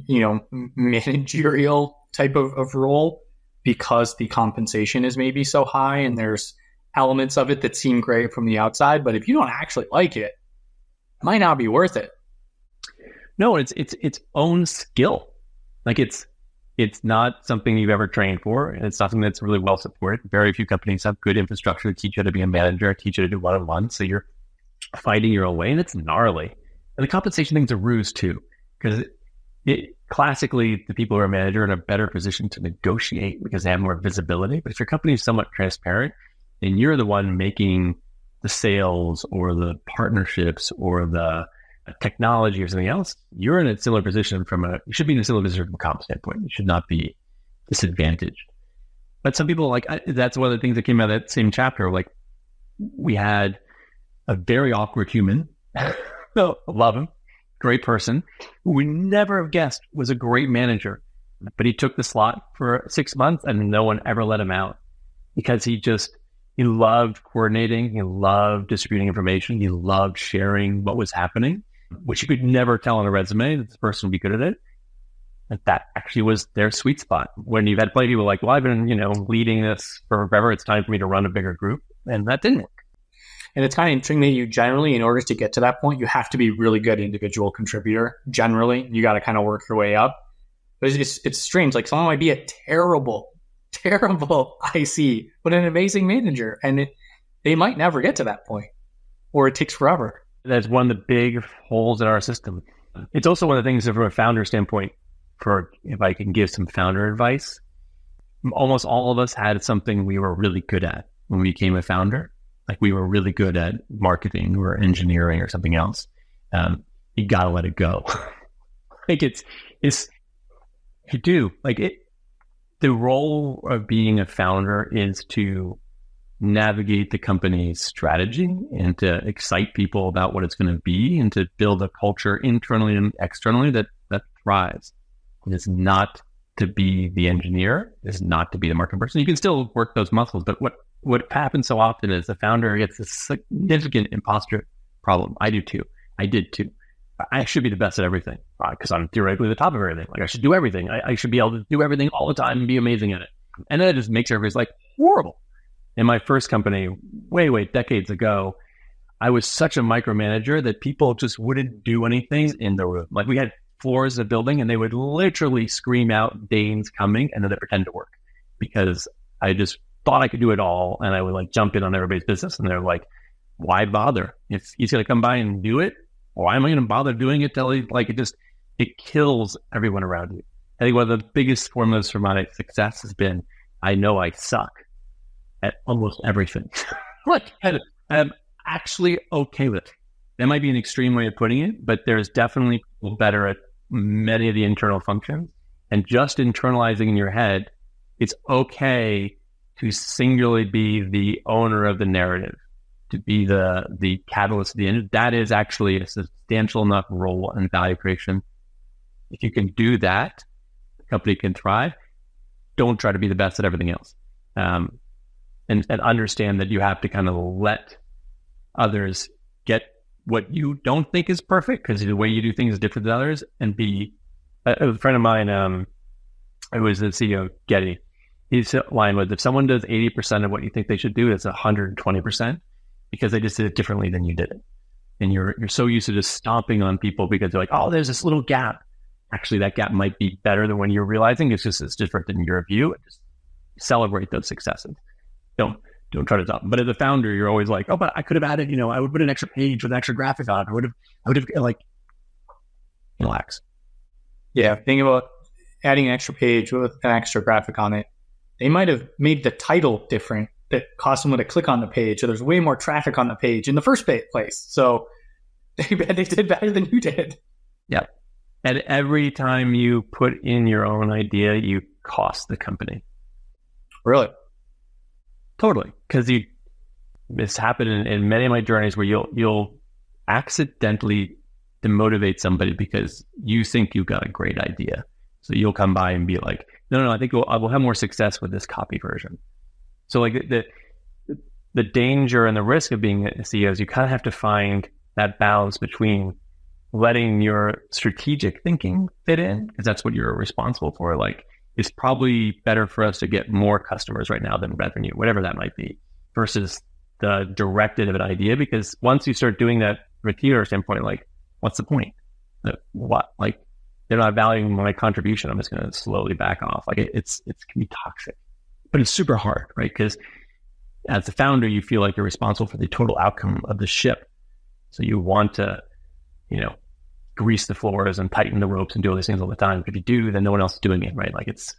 managerial type of role because the compensation is maybe so high and there's elements of it that seem great from the outside. But if you don't actually like it, it might not be worth it. No, it's its own skill. Like it's not something you've ever trained for. And it's something that's really well supported. Very few companies have good infrastructure to teach you how to be a manager, teach you to do one-on-one. So you're fighting your own way, and it's gnarly. And the compensation thing's a ruse too, because classically the people who are a manager are in a better position to negotiate because they have more visibility. But if your company is somewhat transparent, then you're the one making the sales or the partnerships or the technology or something else. You're in a similar position you should be in a similar position from a comp standpoint. You should not be disadvantaged. But some people that's one of the things that came out of that same chapter. Like we had a very awkward human. Love him. Great person who we never have guessed was a great manager, but he took the slot for 6 months and no one ever let him out because he loved coordinating. He loved distributing information. He loved sharing what was happening, which you could never tell on a resume that this person would be good at it. And that actually was their sweet spot. When you've had plenty of people like, well, I've been, leading this for forever. It's time for me to run a bigger group. And that didn't work. And it's kind of interesting that you generally, in order to get to that point, you have to be really good individual contributor. Generally, you got to kind of work your way up. But it's strange. Like someone might be a terrible IC, but an amazing manager. And they might never get to that point, or it takes forever. That's one of the big holes in our system. It's also one of the things that from a founder standpoint, if I can give some founder advice, almost all of us had something we were really good at when we became a founder. Like we were really good at marketing or engineering or something else. You got to let it go. Like it's you do like it. The role of being a founder is to navigate the company's strategy and to excite people about what it's going to be and to build a culture internally and externally that thrives. It is not to be the engineer, it is not to be the marketing person. You can still work those muscles, but what happens so often is the founder gets a significant imposter problem. I do too. I did too. I should be the best at everything because I'm theoretically the top of everything. Like I should do everything. I should be able to do everything all the time and be amazing at it. And then it just makes everybody's like horrible. In my first company, way decades ago, I was such a micromanager that people just wouldn't do anything in the room. Like we had floors of the building and they would literally scream out Dane's coming and then they pretend to work because I just thought I could do it all. And I would like jump in on everybody's business and they're like, why bother? If he's going to come by and do it, why am I going to bother doing it till it kills everyone around you. I think one of the biggest formulas for my success has been, I know I suck at almost everything. Like I'm actually okay with it. That might be an extreme way of putting it, but there's definitely people better at many of the internal functions. And just internalizing in your head, it's okay to singularly be the owner of the narrative, to be the catalyst at the end. That is actually a substantial enough role in value creation. If you can do that, the company can thrive. Don't try to be the best at everything else. And understand that you have to kind of let others get what you don't think is perfect because the way you do things is different than others. And be a friend of mine, who was the CEO of Getty. His line was, if someone does 80% of what you think they should do, it's 120% because they just did it differently than you did it. And you're so used to just stomping on people because they're like, oh, there's this little gap. Actually, that gap might be better than when you're realizing it's different than your view. And just celebrate those successes. Don't try to top them. But as a founder, you're always like, oh, but I could have added, I would put an extra page with an extra graphic on it. I would have like, relax. Yeah. Think about adding an extra page with an extra graphic on it. They might have made the title different that caused someone to click on the page. So there's way more traffic on the page in the first place. So they did better than you did. Yeah. And every time you put in your own idea, you cost the company. Really? Totally. Because this happened in many of my journeys where you'll accidentally demotivate somebody because you think you've got a great idea. So you'll come by and be like, no, I think we'll have more success with this copy version. So like the danger and the risk of being a CEO is you kind of have to find that balance between letting your strategic thinking fit in, because that's what you're responsible for. Like, it's probably better for us to get more customers right now than revenue, whatever that might be, versus the directed of an idea. Because once you start doing that from a theater standpoint, like, what's the point? What, like, they're not valuing my contribution. I'm just going to slowly back off. Like, it can be toxic, but it's super hard, right? Because as the founder, you feel like you're responsible for the total outcome of the ship. So you want to, grease the floors and tighten the ropes and do all these things all the time. But if you do, then no one else is doing it, right? Like, it's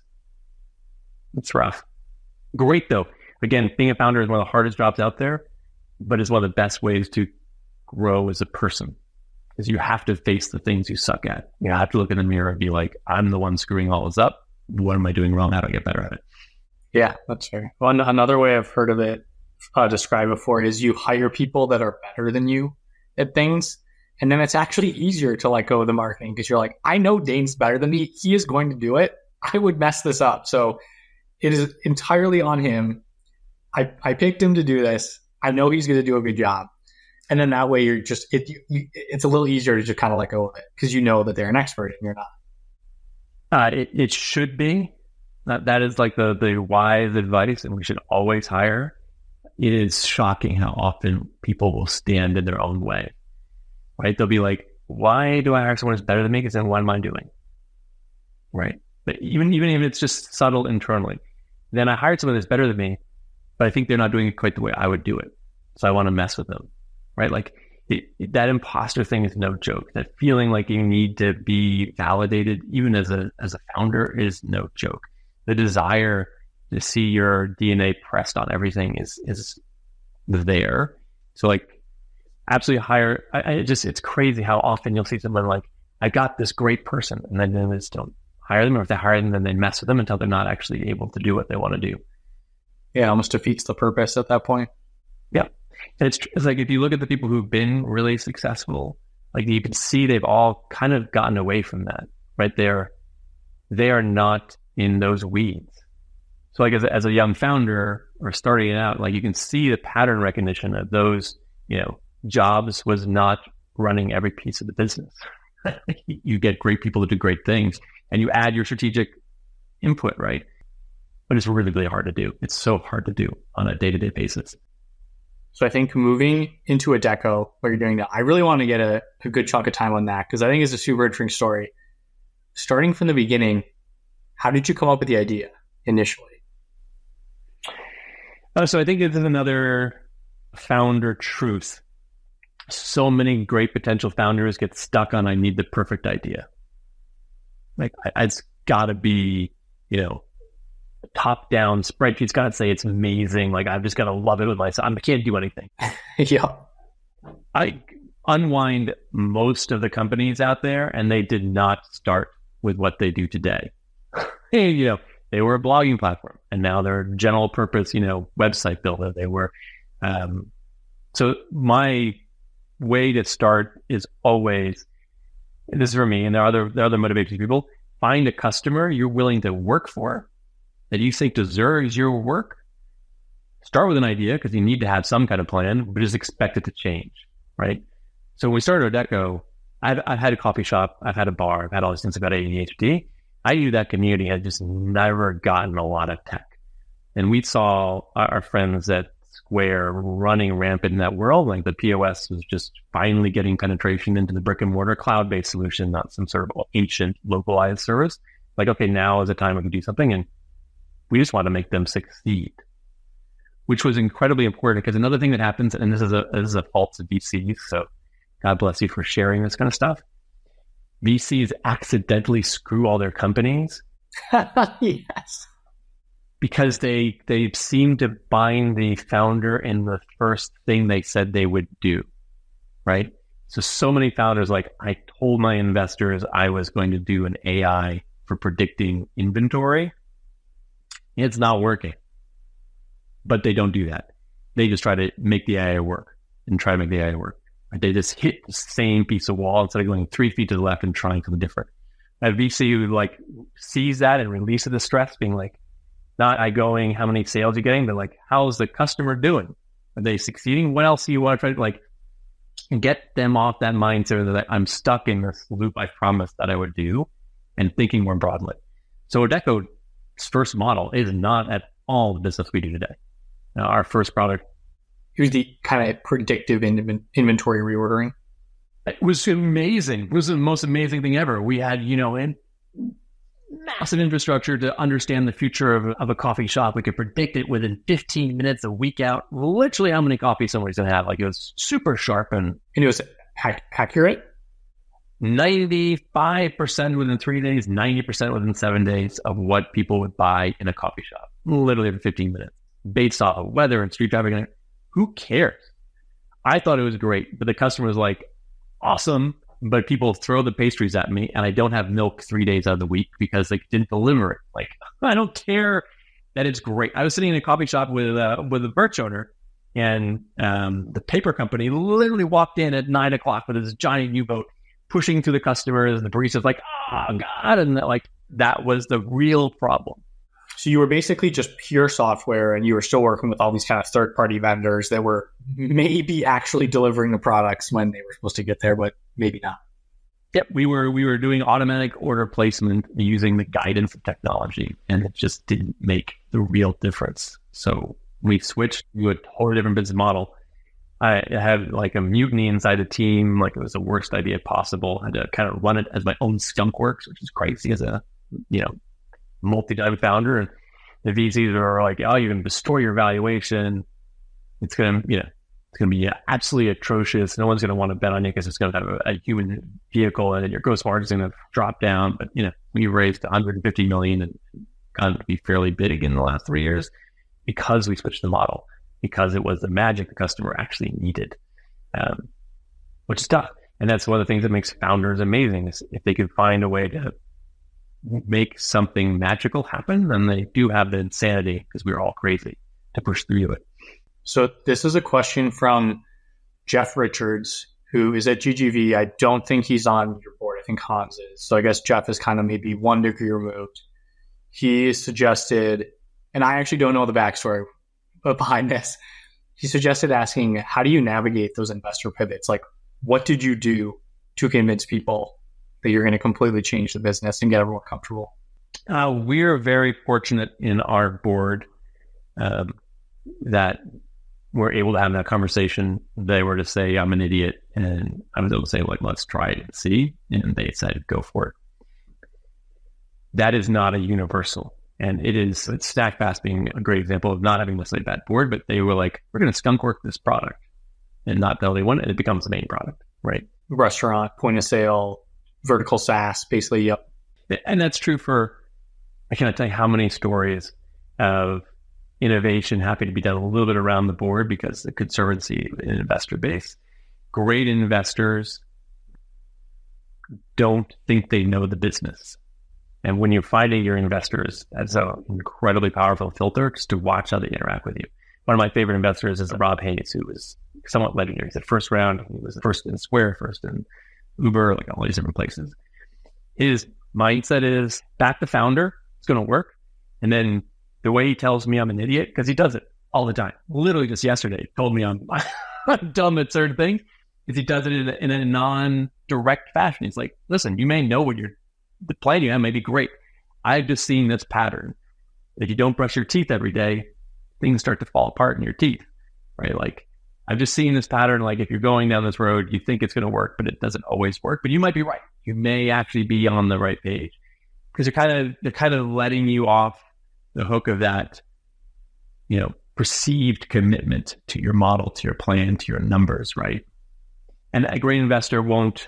rough. Great though. Again, being a founder is one of the hardest jobs out there, but it's one of the best ways to grow as a person, because you have to face the things you suck at. You have to look in the mirror and be like, I'm the one screwing all this up. What am I doing wrong? How do I get better at it? Yeah, that's fair. Well, another way I've heard of it described before is you hire people that are better than you at things. And then it's actually easier to let go of the marketing because you're like, I know Dane's better than me. He is going to do it. I would mess this up. So it is entirely on him. I picked him to do this. I know he's going to do a good job. And then that way you're just, it's a little easier to just kind of let go of it because you know that they're an expert and you're not. It should be. That is like the wise advice, and we should always hire. It is shocking how often people will stand in their own way, right? They'll be like, why do I hire someone who's better than me? Because then what am I doing? Right? But even if it's just subtle internally, then I hired someone that's better than me, but I think they're not doing it quite the way I would do it. So I want to mess with them, right? Like that imposter thing is no joke. That feeling like you need to be validated, even as a founder, is no joke. The desire to see your DNA pressed on everything is there. So like, absolutely hire. It's crazy how often you'll see someone like, I got this great person, and then they just don't hire them, or if they hire them, then they mess with them until they're not actually able to do what they want to do. Yeah, it almost defeats the purpose at that point. Yeah. And it's like, if you look at the people who've been really successful, like you can see they've all kind of gotten away from that, right? They are not in those weeds. So like as a young founder or starting it out, like you can see the pattern recognition of those, Jobs was not running every piece of the business. You get great people to do great things, and you add your strategic input, right? But it's really, really hard to do. It's so hard to do on a day-to-day basis. So I think moving into Adecco, where you're doing that, I really want to get a good chunk of time on that, because I think it's a super interesting story. Starting from the beginning, how did you come up with the idea initially? So I think this is another founder truth. So many great potential founders get stuck on, I need the perfect idea. Like it's got to be, top-down spreadsheet. It's got to say it's amazing. Like I've just got to love it with myself. I can't do anything. Yeah. I unwind most of the companies out there, and they did not start with what they do today. They were a blogging platform, and now they're a general purpose, website builder. They were. So my way to start is always, this is for me, and there are other motivating people, find a customer you're willing to work for that you think deserves your work. Start with an idea, because you need to have some kind of plan, but just expect it to change, right? So when we started Adecco, I've had a coffee shop, I've had a bar, I've had all these things about ADHD. I knew that community had just never gotten a lot of tech. And we saw our friends at Square running rampant in that world. Like the POS was just finally getting penetration into the brick and mortar cloud-based solution, not some sort of ancient localized service. Like, okay, now is the time we can do something. And we just want to make them succeed, which was incredibly important, because another thing that happens, and this is a fault of VCs, so God bless you for sharing this kind of stuff. VCs accidentally screw all their companies. Yes. Because they seem to bind the founder in the first thing they said they would do, right? So many founders, like, I told my investors I was going to do an AI for predicting inventory. It's not working. But they don't do that. They just try to make the AI work and try to make the AI work. They just hit the same piece of wall instead of going 3 feet to the left and trying something different. A VC who sees that and releases the stress, being like, not how many sales you're getting, but like, how's the customer doing? Are they succeeding? What else do you want to try to get them off that mindset that I'm stuck in this loop I promised that I would do, and thinking more broadly. So Adecco's first model is not at all the business we do today. Now, our first product, it was the kind of predictive inventory reordering. It was amazing. It was the most amazing thing ever. We had, massive infrastructure to understand the future of a coffee shop. We could predict it within 15 minutes, a week out, literally how many coffees somebody's going to have. Like, it was super sharp. And it was accurate? 95% within 3 days, 90% within 7 days of what people would buy in a coffee shop, literally every 15 minutes, based off of weather and street traffic. And who cares? I thought it was great, but the customer was like, awesome, but people throw the pastries at me and I don't have milk 3 days out of the week because they didn't deliver it. Like, I don't care that it's great. I was sitting in a coffee shop with a Birch owner, and the paper company literally walked in at 9 o'clock with this giant U-boat pushing through the customers, and the barista's like, oh God. And that was the real problem. So you were basically just pure software, and you were still working with all these kind of third-party vendors that were maybe actually delivering the products when they were supposed to get there, but maybe not. Yep, we were doing automatic order placement using the guidance of technology, and it just didn't make the real difference. So we switched to a totally different business model. I had like a mutiny inside the team, like it was the worst idea possible. I had to kind of run it as my own skunk works, which is crazy as a multi-time founder. And the VCs are like, oh, you're going to destroy your valuation. It's going to be absolutely atrocious. No one's going to want to bet on you because it's going to have a human vehicle, and your gross margin is going to drop down. But we raised $150 million and gotten to be fairly big in the last 3 years because we switched the model, because it was the magic the customer actually needed, which is tough. And that's one of the things that makes founders amazing is if they could find a way to make something magical happen, then they do have the insanity, because we're all crazy, to push through it. So this is a question from Jeff Richards, who is at GGV. I don't think he's on your board. I think Hans is. So I guess Jeff is kind of maybe 1 degree removed. He suggested, and I actually don't know the backstory behind this. He suggested asking, how do you navigate those investor pivots? Like, what did you do to convince people that you're going to completely change the business and get everyone comfortable? We're very fortunate in our board that we're able to have that conversation. They were to say, I'm an idiot. And I was able to say, like, let's try it and see. And they said, go for it. That is not a universal. And it's SnackFast being a great example of not having necessarily that board, but they were like, we're going to skunk work this product and not the only one. And it becomes the main product, right? Restaurant, point of sale, vertical SaaS, basically. Yep. And that's true for, I cannot tell you how many stories of innovation happy to be done a little bit around the board because the conservancy in investor base. Great investors don't think they know the business. And when you're finding your investors, that's an incredibly powerful filter just to watch how they interact with you. One of my favorite investors is Rob Hayes, who was somewhat legendary. He's at first round. He was first in Square, first in Uber, like all these different places. His mindset is back the founder. It's going to work. And then the way he tells me I'm an idiot, because he does it all the time. Literally just yesterday, he told me I'm dumb at certain things, is he does it in a non-direct fashion. He's like, listen, you may know what the plan you have may be great. I've just seen this pattern. If you don't brush your teeth every day, things start to fall apart in your teeth, right? Like, I've just seen this pattern. Like, if you're going down this road, you think it's going to work, but it doesn't always work. But you might be right. You may actually be on the right page, because they're kind of letting you off the hook of that, perceived commitment to your model, to your plan, to your numbers, right? And a great investor won't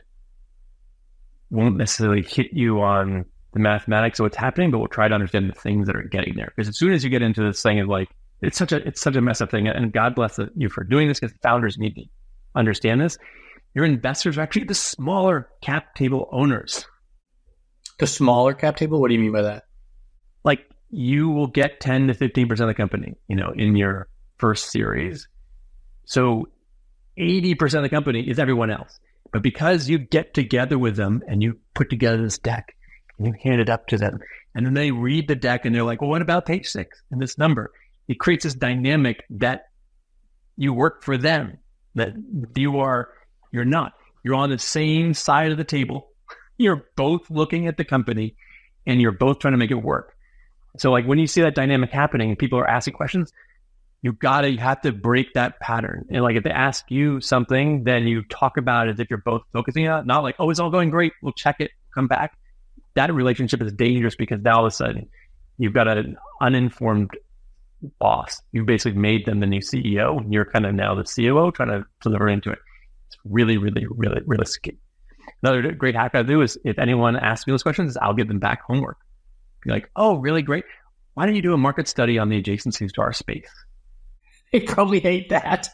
necessarily hit you on the mathematics of what's happening, but we'll try to understand the things that are getting there. Because as soon as you get into this thing of like, it's such a mess up thing, and God bless you for doing this, because founders need to understand this. Your investors are actually the smaller cap table owners. The smaller cap table? What do you mean by that? Like, you will get 10 to 15% of the company, in your first series. So 80% of the company is everyone else. But because you get together with them and you put together this deck and you hand it up to them, and then they read the deck and they're like, well, what about page 6 and this number? It creates this dynamic that you work for them, that you're not. You're on the same side of the table. You're both looking at the company and you're both trying to make it work. So like, when you see that dynamic happening and people are asking questions, you have to break that pattern. And like, if they ask you something, then you talk about it as if you're both focusing on it, not like, oh, it's all going great, we'll check it, come back. That relationship is dangerous, because now all of a sudden you've got an uninformed boss. You basically made them the new CEO, and you're kind of now the COO trying to deliver into it. It's really, really, really risky. Another great hack I do is, if anyone asks me those questions, I'll give them back homework. Be like, oh, really great. Why don't you do a market study on the adjacencies to our space? They probably hate that.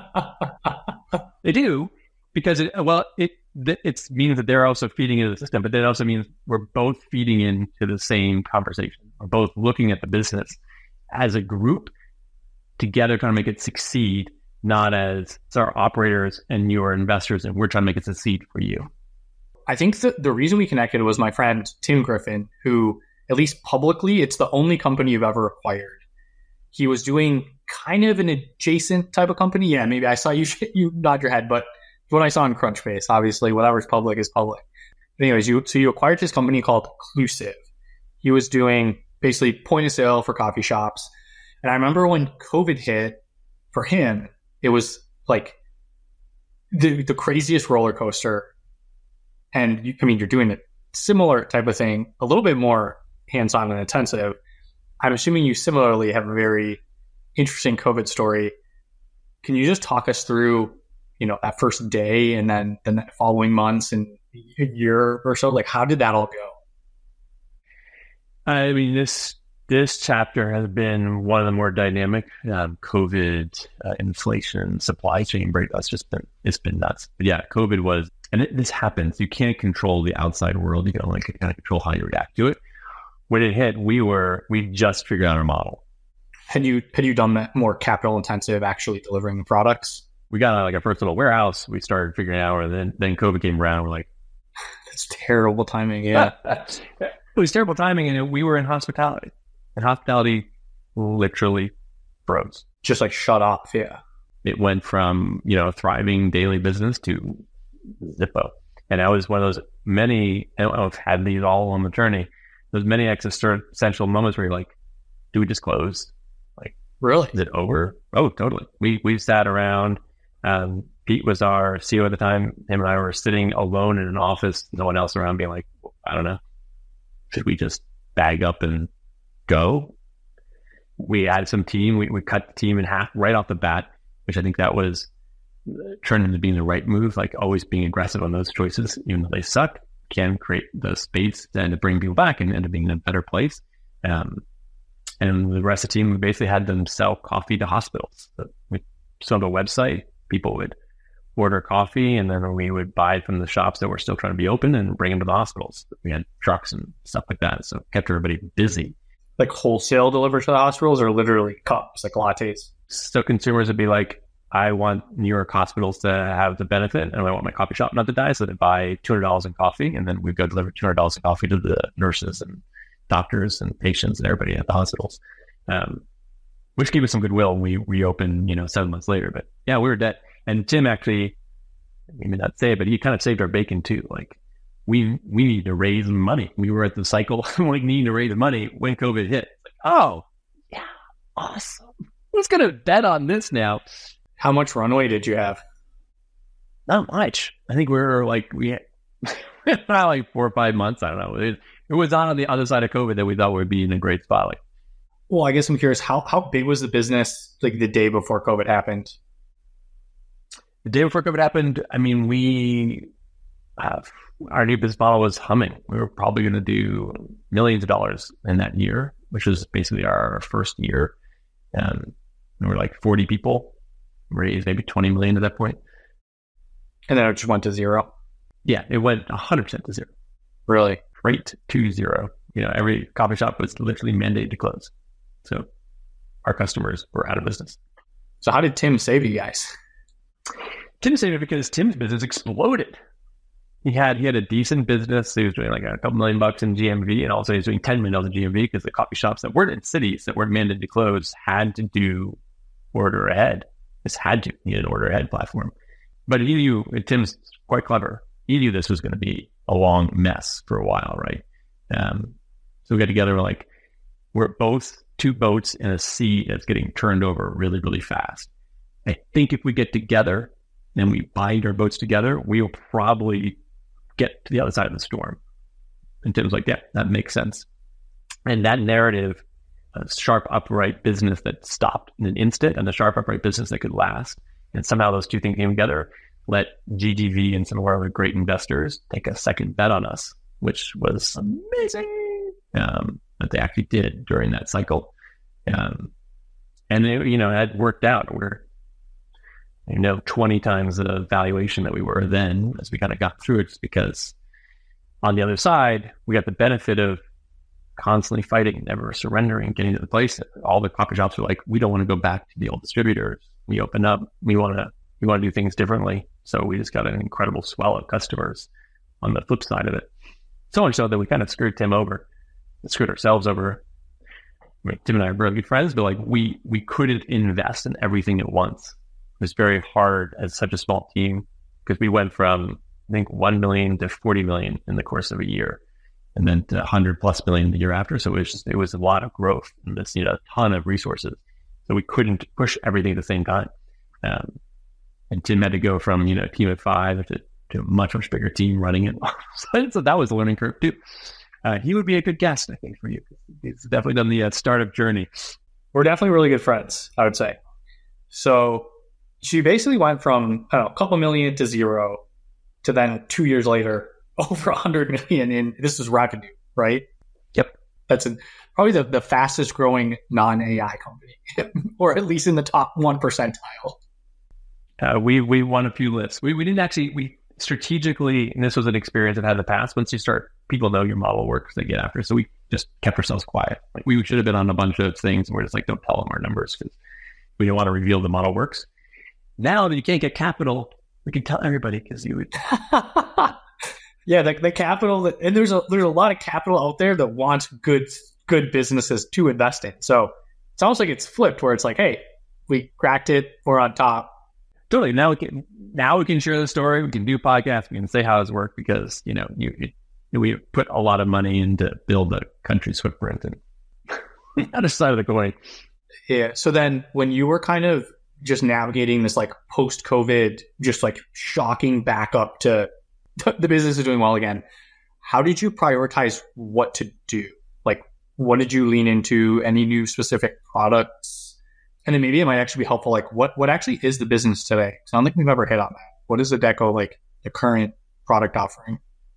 They do, because it means that they're also feeding into the system, but that also means we're both feeding into the same conversation. We're both looking at the business as a group together, trying to make it succeed, not as our operators and your investors, and we're trying to make it succeed for you. I think the reason we connected was my friend Tim Griffin, who, at least publicly, it's the only company you've ever acquired. He was doing kind of an adjacent type of company. Yeah, maybe I saw you nod your head, but what I saw in Crunchbase, obviously, whatever's public is public. But anyways, you acquired this company called Clusive. He was doing basically point of sale for coffee shops. And I remember when COVID hit, for him, it was like the craziest roller coaster. And you're doing a similar type of thing, a little bit more hands-on and intensive. I'm assuming you similarly have a very interesting COVID story. Can you just talk us through, that first day and then the following months and a year or so? Like, how did that all go? I mean, this This chapter has been one of the more dynamic. COVID, inflation, supply chain break. It's been nuts. But yeah, COVID was, and this happens. You can't control the outside world. You can only kind of control how you react to it. When it hit, we just figured out our model. Had you done that more capital intensive, actually delivering the products? We got like a first little warehouse. We started figuring it out, and then COVID came around. We're like, that's terrible timing. Yeah, it was terrible timing, and we were in hospitality. And hospitality literally froze. Just like shut off, yeah. It went from, thriving daily business to Zippo. And I was one of those many, I've had these all on the journey, those many existential moments where you're like, do we just close? Like, really? Is it over? Oh, totally. We sat around. Pete was our CEO at the time. Him and I were sitting alone in an office, no one else around, being like, I don't know, should we just bag up and go? We added some team. We cut the team in half right off the bat, which I think that was turned into being the right move, like always being aggressive on those choices, even though they suck, can create the space and to bring people back and end up being in a better place. And the rest of the team, we basically had them sell coffee to hospitals. We sold a website. People would order coffee, and then we would buy it from the shops that were still trying to be open and bring them to the hospitals. We had trucks and stuff like that. So it kept everybody busy. Like wholesale delivered to the hospitals, or literally cups, like lattes? So consumers would be like, I want New York hospitals to have the benefit, and I want my coffee shop not to die, so they buy $200 in coffee, and then we'd go deliver $200 in coffee to the nurses and doctors and patients and everybody at the hospitals, which gave us some goodwill when we reopened, 7 months later. But yeah, we were dead. And Tim actually, we may not say it, but he kind of saved our bacon too. Like, we need to raise money. We were at the cycle like needing to raise money when COVID hit. Like, oh, yeah, awesome. Who's going to bet on this now? How much runway did you have? Not much. I think we had like 4 or 5 months. I don't know. It was on the other side of COVID that we thought would be in a great spot. Like, well, I guess I'm curious, how big was the business like the day before COVID happened? The day before COVID happened, I mean, our new business model was humming. We were probably going to do millions of dollars in that year, which was basically our first year. And we were like 40 people, raised maybe 20 million at that point. And then it just went to zero? Yeah, it went 100% to zero. Really? Straight to zero. Every coffee shop was literally mandated to close. So our customers were out of business. So how did Tim save you guys? Tim saved it because Tim's business exploded. He had a decent business. He was doing like a couple $1 million in GMV, and also he was doing $10 million in GMV because the coffee shops that weren't in cities that weren't mandated to close had to do order ahead. Just had to need an order ahead platform. But he knew, Tim's quite clever. He knew this was going to be a long mess for a while, right? So we got together. We're both two boats in a sea that's getting turned over really, really fast. I think if we get together and we bind our boats together, we'll probably get to the other side of the storm. And Tim's like, yeah, that makes sense. And that narrative, a sharp, upright business that stopped in an instant and a sharp, upright business that could last, and somehow those two things came together, let GGV and some of our other great investors take a second bet on us, which was amazing that they actually did during that cycle. And it had worked out. We're 20 times the valuation that we were then as we kind of got through it, just because on the other side, we got the benefit of constantly fighting, never surrendering, getting to the place. All the coffee shops were like, we don't want to go back to the old distributors. We open up, we want to do things differently. So we just got an incredible swell of customers on the flip side of it. So much so that we kind of screwed Tim over, screwed ourselves over. I mean, Tim and I are really good friends, but we couldn't invest in everything at once. It was very hard as such a small team, because we went from, I think, 1 million to 40 million in the course of a year, and then to 100+ million the year after. So it was a lot of growth and this, a ton of resources. So we couldn't push everything at the same time. And Tim had to go from, a team of 5 to a much, much bigger team running it. So that was a learning curve too. He would be a good guest, I think, for you. He's definitely done the startup journey. We're definitely really good friends, I would say. So she basically went from, a couple million to zero to then 2 years later, over 100 million in, this is revenue, right? Yep. Probably the fastest growing non-AI company, or at least in the top 1 percentile. We won a few lists. We didn't actually, we strategically, and this was an experience I've had in the past, once you start, people know your model works, they get after. So we just kept ourselves quiet. Like we should have been on a bunch of things and we're just like, don't tell them our numbers because we don't want to reveal the model works. Now that you can't get capital, we can tell everybody because you would. Yeah, the capital, and there's a lot of capital out there that wants good businesses to invest in. So it's almost like it's flipped where it's like, hey, we cracked it, we're on top. Totally. Now we can share the story. We can do podcasts. We can say how it's worked because we put a lot of money into build a country's footprint and other side of the coin. Yeah. So then when you were kind of just navigating this like post-COVID, just like shocking back up to the business is doing well again, how did you prioritize what to do? Like, what did you lean into? Any new specific products? And then maybe it might actually be helpful. Like, what actually is the business today? So I don't think we've ever hit on that. What is Adecco, like the current product offering?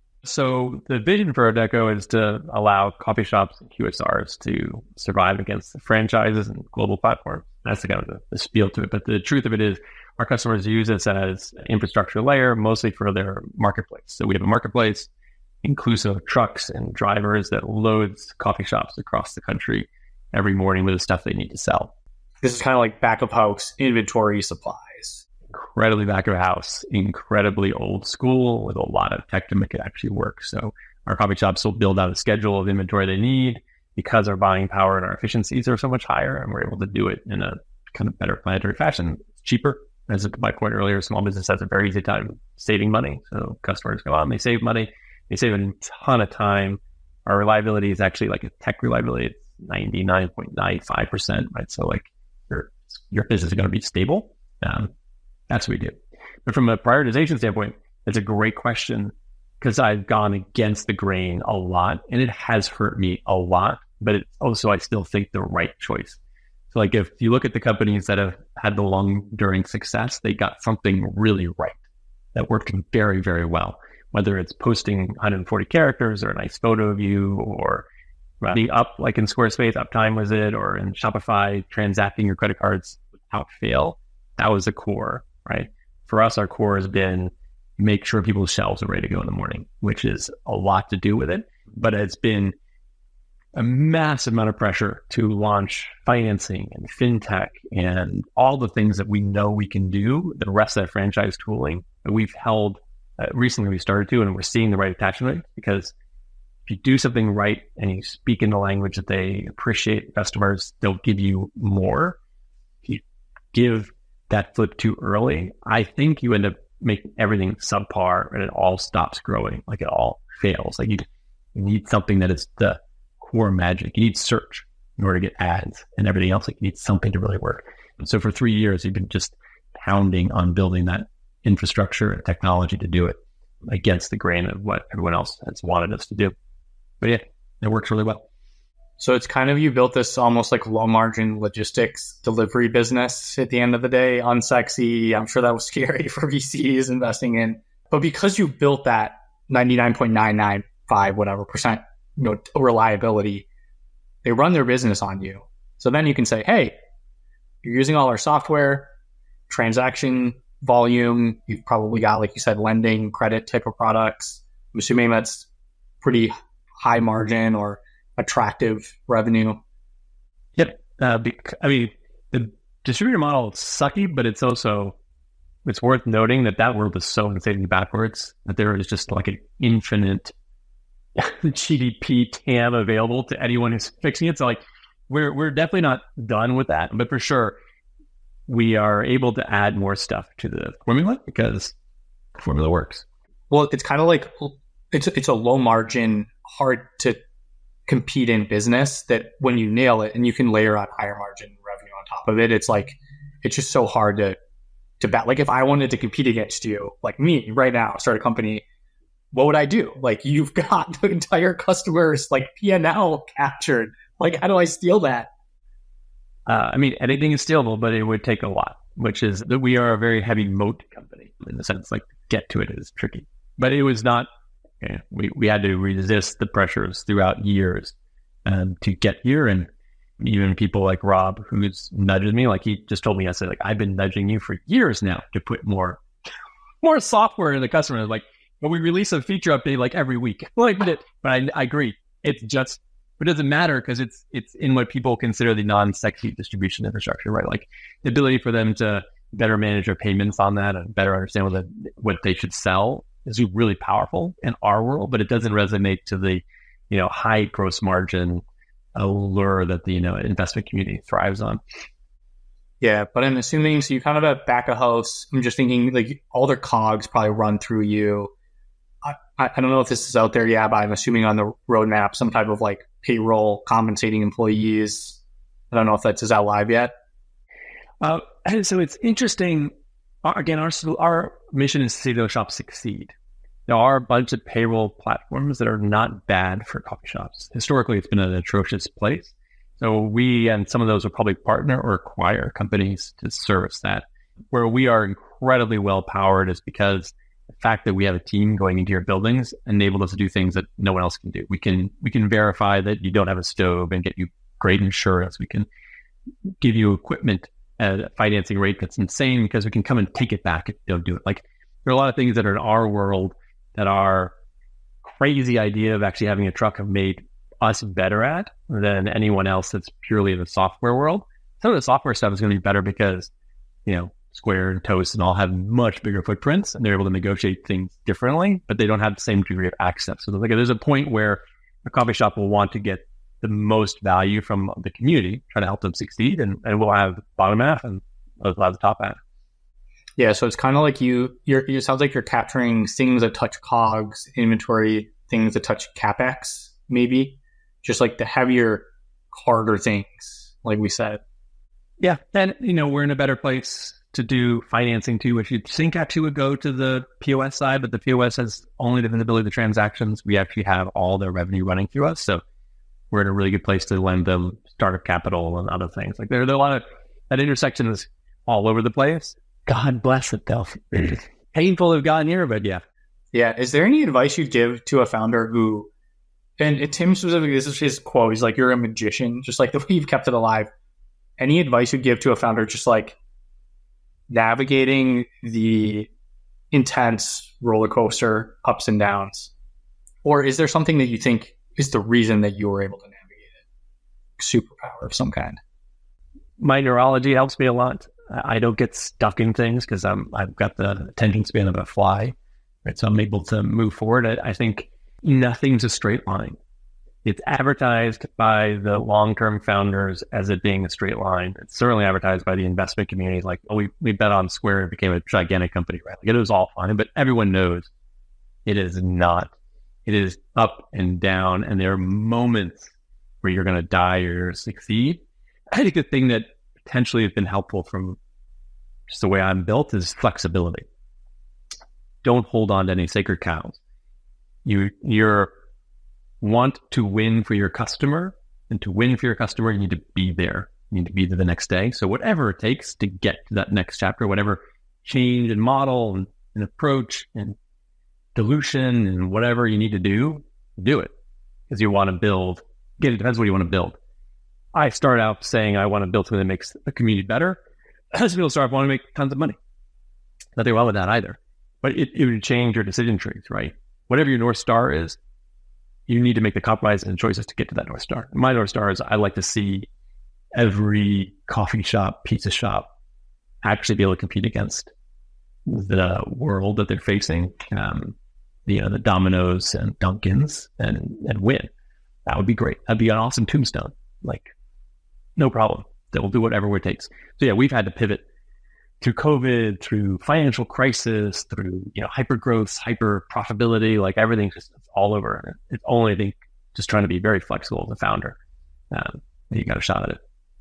So the vision for Adecco is to allow coffee shops and QSRs to survive against the franchises and global platforms. That's the kind of the spiel to it. But the truth of it is our customers use this as an infrastructure layer, mostly for their marketplace. So we have a marketplace inclusive of trucks and drivers that loads coffee shops across the country every morning with the stuff they need to sell. This is kind of like back of house inventory supplies. Incredibly back of house, incredibly old school with a lot of tech to make it actually work. So our coffee shops will build out a schedule of inventory they need because our buying power and our efficiencies are so much higher, and we're able to do it in a kind of better planetary fashion. It's cheaper. As my point earlier, small business has a very easy time saving money. So customers go on, they save money, they save a ton of time. Our reliability is actually like a tech reliability. It's 99.95%, right? So like your business is going to be stable. That's what we do. But from a prioritization standpoint, it's a great question because I've gone against the grain a lot and it has hurt me a lot, but it's also, I still think the right choice. So like if you look at the companies that have had the long enduring success, they got something really right that worked very, very well, whether it's posting 140 characters or a nice photo of you or being up like in Squarespace, Uptime was it, or in Shopify, transacting your credit cards without fail. That was the core, right? For us, our core has been make sure people's shelves are ready to go in the morning, which is a lot to do with it, but it's been a massive amount of pressure to launch financing and fintech and all the things that we know we can do, the rest of that franchise tooling that we've held. Recently we started to, and we're seeing the right attachment rate because if you do something right and you speak in the language that they appreciate, customers, they'll give you more. If you give that flip too early, I think you end up making everything subpar and it all stops growing, like it all fails. Like you need something that is the core magic. You need search in order to get ads and everything else. Like you need something to really work. And so for 3 years, you've been just pounding on building that infrastructure and technology to do it against the grain of what everyone else has wanted us to do. But yeah, it works really well. So it's kind of, you built this almost like low margin logistics delivery business at the end of the day, unsexy. I'm sure that was scary for VCs investing in, but because you built that 99.995 whatever percent, reliability, they run their business on you. So then you can say, hey, you're using all our software, transaction volume, you've probably got, like you said, lending, credit type of products. I'm assuming that's pretty high margin or attractive revenue. Yep. I mean, the distributor model is sucky, but it's worth noting that world is so insanely backwards that there is just like an infinite GDP TAM available to anyone who's fixing it. So like we're definitely not done with that, but for sure we are able to add more stuff to the formula because the formula works. Well, it's kind of like it's a low margin, hard to compete in business that when you nail it and you can layer on higher margin revenue on top of it, it's like, it's just so hard to bet. Like if I wanted to compete against you, like me right now, start a company, what would I do? Like you've got the entire customers like P&L captured. Like how do I steal that? I mean, anything is stealable, but it would take a lot, which is that we are a very heavy moat company in the sense like get to it is tricky, but it was not. We had to resist the pressures throughout years to get here. And even people like Rob, who's nudged me, like he just told me yesterday, like I've been nudging you for years now to put more software in the customer. Like, but we release a feature update like every week. Like, but I agree. It's just, it doesn't matter because it's in what people consider the non-sexy distribution infrastructure, right? Like the ability for them to better manage their payments on that and better understand what they should sell is really powerful in our world, but it doesn't resonate to the, high gross margin allure that the, investment community thrives on. Yeah, but I'm assuming, so you kind of have back of house. I'm just thinking like all their cogs probably run through you. I don't know if this is out there yet, but I'm assuming on the roadmap, some type of like payroll compensating employees. I don't know if that's is out live yet. So it's interesting. Again, our mission is to see those shops succeed. There are a bunch of payroll platforms that are not bad for coffee shops. Historically, it's been an atrocious place. So we and some of those will probably partner or acquire companies to service that. Where we are incredibly well powered is because the fact that we have a team going into your buildings enabled us to do things that no one else can do. We can verify that you don't have a stove and get you great insurance. We can give you equipment at a financing rate that's insane because we can come and take it back if you don't do it. Like there are a lot of things that are in our world that our crazy idea of actually having a truck have made us better at than anyone else that's purely in the software world. Some of the software stuff is going to be better because, Square and Toast and all have much bigger footprints and they're able to negotiate things differently, but they don't have the same degree of access. So there's a point where a coffee shop will want to get the most value from the community, try to help them succeed, and we'll have bottom half and we'll have the top half. Yeah, so it's kind of like it sounds like you're capturing things that touch COGS, inventory, things that touch CapEx, maybe, just like the heavier, harder things, like we said. Yeah, and we're in a better place to do financing too, which you'd think actually would go to the POS side, but the POS has only the visibility of the transactions. We actually have all their revenue running through us, so we're in a really good place to lend them startup capital and other things. Like there are a lot of that intersection is all over the place. God bless it, though. It's painful to have gotten here, but yeah. Yeah. Is there any advice you'd give to a founder who, and Tim specifically, this is his quote, he's like, you're a magician, just like the way you've kept it alive. Any advice you'd give to a founder just like navigating the intense roller coaster ups and downs? Or is there something that you think is the reason that you were able to navigate it? Superpower of some kind. My neurology helps me a lot. I don't get stuck in things because I've got the attention span of a fly, right? So I'm able to move forward. I think nothing's a straight line. It's advertised by the long-term founders as it being a straight line. It's certainly advertised by the investment community. Like, oh, we bet on Square and it became a gigantic company, right? Like, it was all fine, but everyone knows it is not. It is up and down, and there are moments where you're going to die or succeed. I think the thing that potentially has been helpful from just the way I'm built is flexibility. Don't hold on to any sacred cows. You're want to win for your customer, and to win for your customer, you need to be there. You need to be there the next day. So whatever it takes to get to that next chapter, whatever change and model and approach and dilution and whatever you need to do it. Because you want to build, again, it depends what you want to build. I start out saying I want to build something that makes the community better. As people start, I want to make tons of money. Nothing wrong with that either. But it would change your decision trees, right? Whatever your North Star is, you need to make the compromises and choices to get to that North Star. My North Star is I like to see every coffee shop, pizza shop actually be able to compete against the world that they're facing, the Domino's and Dunkin's and win. That would be great. That'd be an awesome tombstone. Like, no problem. That will do whatever it takes. So yeah, we've had to pivot through COVID, through financial crisis, through hyper growth, hyper profitability. Like everything's just it's all over. It's only I think just trying to be very flexible as a founder. You got a shot at it.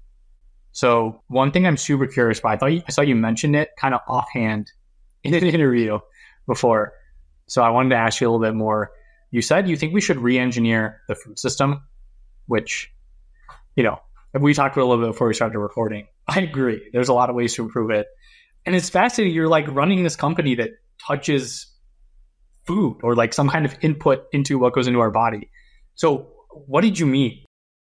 So one thing I'm super curious about, I saw you mentioned it kind of offhand in an interview before. So I wanted to ask you a little bit more. You said you think we should re-engineer the food system, which, we talked about a little bit before we started recording. I agree. There's a lot of ways to improve it. And it's fascinating. You're like running this company that touches food or like some kind of input into what goes into our body. So what did you mean?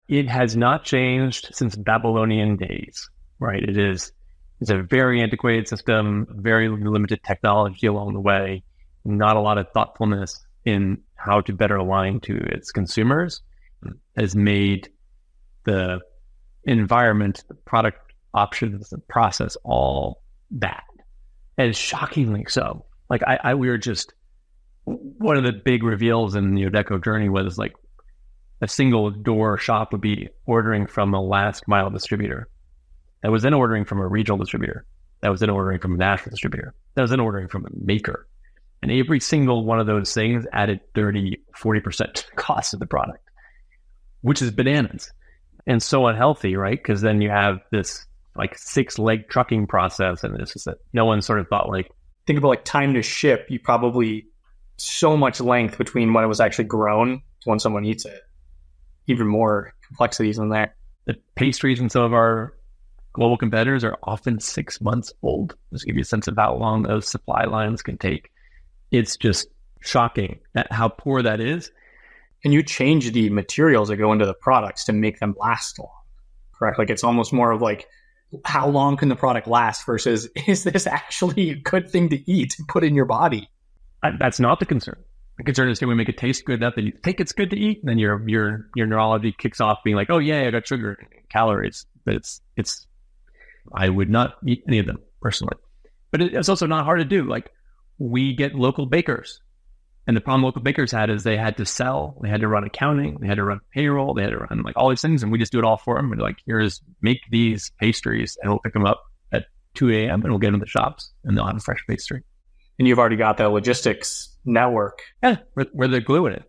It has not changed since Babylonian days, right? It's a very antiquated system, very limited technology along the way, not a lot of thoughtfulness in how to better align to its consumers, has made the environment, the product options, the process all bad. And shockingly so. Like we were just, one of the big reveals in the Odeko journey was like a single door shop would be ordering from a last mile distributor. That was then ordering from a regional distributor. That was then ordering from a national distributor. That was then ordering from a maker. And every single one of those things added 30-40% to the cost of the product, which is bananas and so unhealthy, right? Because then you have this like 6-leg trucking process, and it's just that no one sort of thought like, think about like time to ship. You probably so much length between when it was actually grown to when someone eats it. Even more complexities in there. The pastries in some of our global competitors are often 6 months old. Just to give you a sense of how long those supply lines can take. It's just shocking at how poor that is. And you change the materials that go into the products to make them last long, correct? Like it's almost more of like, how long can the product last versus is this actually a good thing to eat and put in your body? That's not the concern. The concern is, can we make it taste good enough that you think it's good to eat? And then your neurology kicks off being like, oh yeah, I got sugar and calories. But it's I would not eat any of them personally. But it's also not hard to do. Like we get local bakers. And the problem local bakers had is they had to sell, they had to run accounting, they had to run payroll, they had to run like all these things. And we just do it all for them. We're like, make these pastries and we'll pick them up at 2 a.m. and we'll get them to the shops and they'll have a fresh pastry. And you've already got that logistics network. Yeah, we're the glue in it.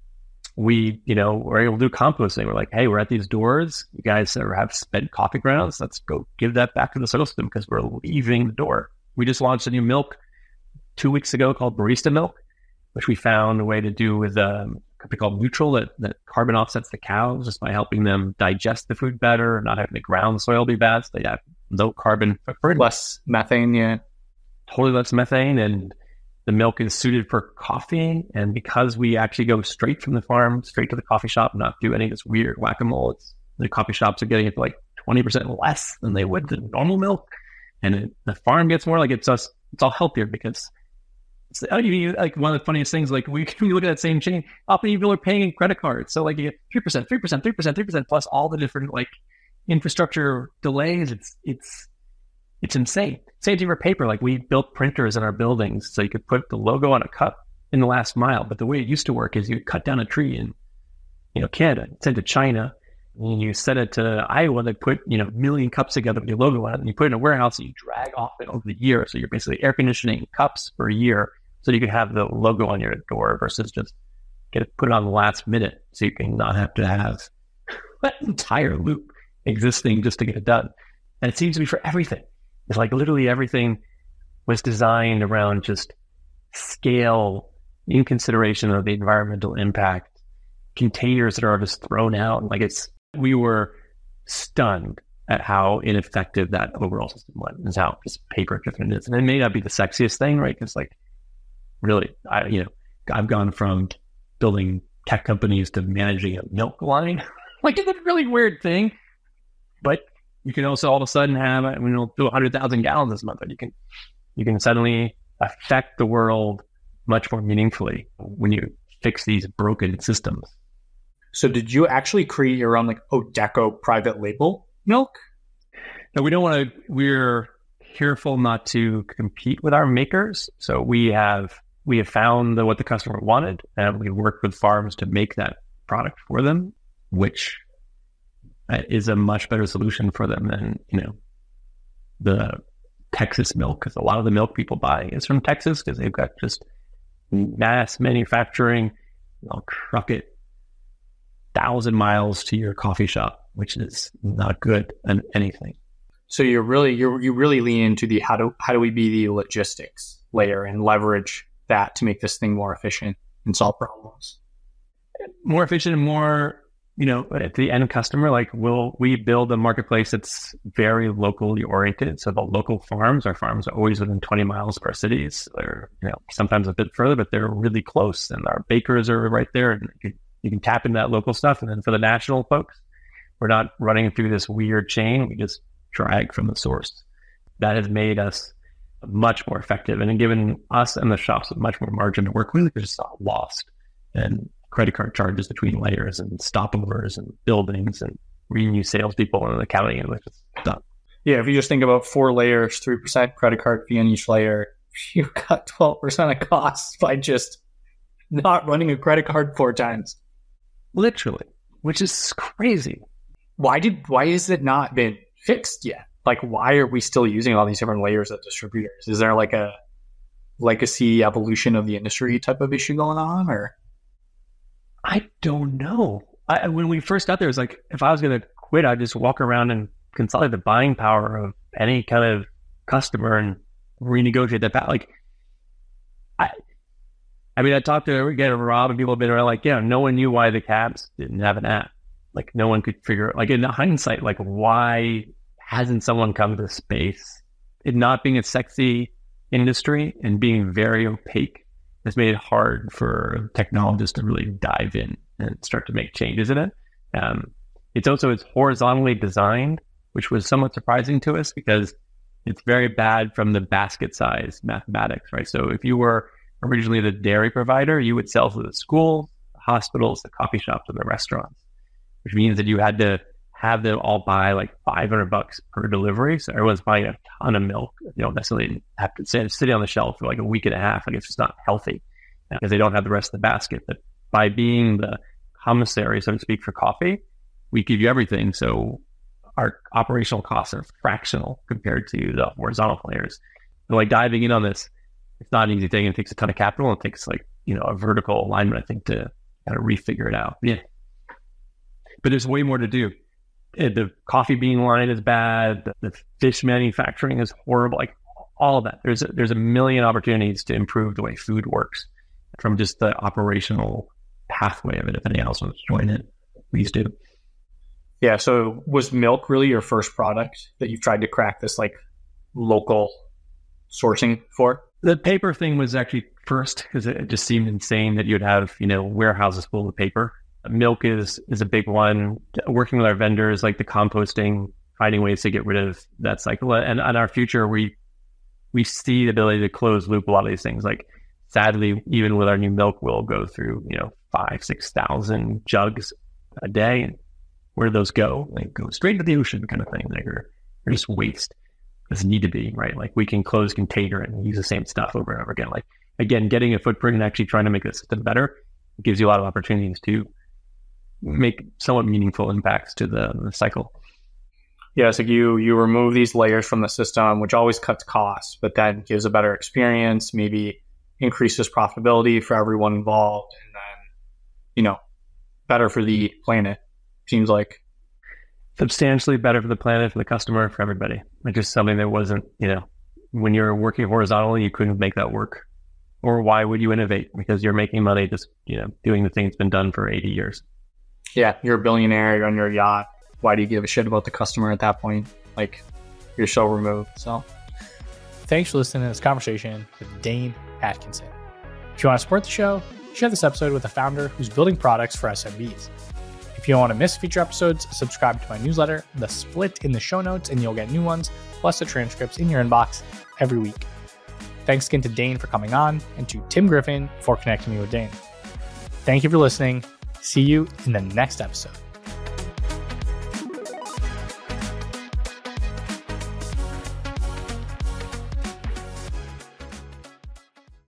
We're able to do composting. We're like, hey, we're at these doors. You guys have spent coffee grounds. Let's go give that back to the soil system because we're leaving the door. We just launched a new milk 2 weeks ago called Barista Milk, which we found a way to do with a company called Neutral that carbon offsets the cows just by helping them digest the food better, not having the ground soil be bad. So they have low carbon footprint. Less methane, yeah. Totally less methane. And the milk is suited for coffee. And because we actually go straight from the farm, straight to the coffee shop, not do any of this weird whack-a-mole, the coffee shops are getting it for like 20% less than they would the normal milk. And the farm gets more like it's all healthier because like one of the funniest things, like when you look at that same chain, often people are paying in credit cards. So like you get 3%, 3%, 3%, 3% plus all the different like infrastructure delays. It's insane. Same thing for paper. Like we built printers in our buildings so you could put the logo on a cup in the last mile. But the way it used to work is you cut down a tree in, Canada, send it to China, and you send it to Iowa. They put, a million cups together with your logo on it, and you put it in a warehouse and you drag off it over the year. So you're basically air conditioning cups for a year so you can have the logo on your door versus just put it on the last minute so you can not have to have that entire loop existing just to get it done. And it seems to be for everything. It's like literally everything was designed around just scale in consideration of the environmental impact, containers that are just thrown out. Like we were stunned at how ineffective that overall system was and how just paper driven it is. And it may not be the sexiest thing, right? Because like really, I've gone from building tech companies to managing a milk line. Like it's a really weird thing, but you can also all of a sudden have, we'll do 100,000 gallons this month, but you can suddenly affect the world much more meaningfully when you fix these broken systems. So did you actually create your own like Odeko private label milk? No, we're careful not to compete with our makers. So we have found what the customer wanted, and we worked with farms to make that product for them, which is a much better solution for them than, the Texas milk. Because a lot of the milk people buy is from Texas because they've got just mass manufacturing. They'll truck it 1,000 miles to your coffee shop, which is not good on anything. So you really lean into the how do we be the logistics layer and leverage that to make this thing more efficient and solve problems. More efficient and more, at the end customer, like we build a marketplace that's very locally oriented. So the local farms, our farms are always within 20 miles of our cities. They're, sometimes a bit further, but they're really close. And our bakers are right there, and you can tap into that local stuff. And then for the national folks, We're not running through this weird chain. We just drag from the source. That has made us much more effective and given us and the shops much more margin to work with. We're just not lost and credit card charges between layers and stopovers and buildings and renew salespeople and accounting, and it's just done. Yeah, if you just think about 4 layers, 3% credit card fee on each layer, you cut 12% of costs by just not running a credit card 4 times. Literally, which is crazy. Why has it not been fixed yet? Like, why are we still using all these different layers of distributors? Is there like a legacy evolution of the industry type of issue going on, or? I don't know. When we first got there, it was like, if I was going to quit, I'd just walk around and consolidate the buying power of any kind of customer and renegotiate that. Like, I talked to, again, Rob, and people have been around like, yeah, no one knew why the cabs didn't have an app. Like, no one could figure, like, in hindsight, like, why hasn't someone come to the space? It not being a sexy industry and being very opaque has made it hard for technologists to really dive in and start to make changes in it. It's horizontally designed, which was somewhat surprising to us because it's very bad from the basket size mathematics, right? So if you were originally the dairy provider, you would sell to the schools, the hospitals, the coffee shops, and the restaurants, which means that you had to have them all buy like $500 per delivery. So everyone's buying a ton of milk. You don't necessarily have to sit on the shelf for like a week and a half. Like, it's just not healthy because they don't have the rest of the basket. But by being the commissary, so to speak, for coffee, we give you everything. So our operational costs are fractional compared to the horizontal players. So like diving in on this, it's not an easy thing. It takes a ton of capital. It takes like, a vertical alignment, I think, to kind of refigure it out. Yeah. But there's way more to do. The coffee bean line is bad. The fish manufacturing is horrible. Like, all of that. There's a million opportunities to improve the way food works from just the operational pathway of it. If anyone else wants to join in, please do. Yeah. So was milk really your first product that you've tried to crack this like local sourcing for? The paper thing was actually first because it just seemed insane that you'd have, warehouses full of paper. Milk is a big one. Working with our vendors, like the composting, finding ways to get rid of that cycle. And in our future, we see the ability to close loop a lot of these things. Like, sadly, even with our new milk, we'll go through, 5,000-6,000 jugs a day. And where do those go? They go straight into the ocean, kind of thing. They're just waste. Doesn't need to be, right? Like, we can close container and use the same stuff over and over again. Like, again, getting a footprint and actually trying to make the system better gives you a lot of opportunities to make somewhat meaningful impacts to the cycle. Yeah, so you remove these layers from the system, which always cuts costs, but then gives a better experience, maybe increases profitability for everyone involved, and then, better for the planet, seems like. Substantially better for the planet, for the customer, for everybody. Like, just something that wasn't, when you're working horizontally, you couldn't make that work. Or why would you innovate? Because you're making money just, doing the thing that's been done for 80 years. Yeah, you're a billionaire, you're on your yacht. Why do you give a shit about the customer at that point? Like, you're so removed. So, thanks for listening to this conversation with Dane Atkinson. If you want to support the show, share this episode with a founder who's building products for SMBs. If you don't want to miss future episodes, subscribe to my newsletter, The Split, in the show notes, and you'll get new ones, plus the transcripts in your inbox every week. Thanks again to Dane for coming on, and to Tim Griffin for connecting me with Dane. Thank you for listening. See you in the next episode.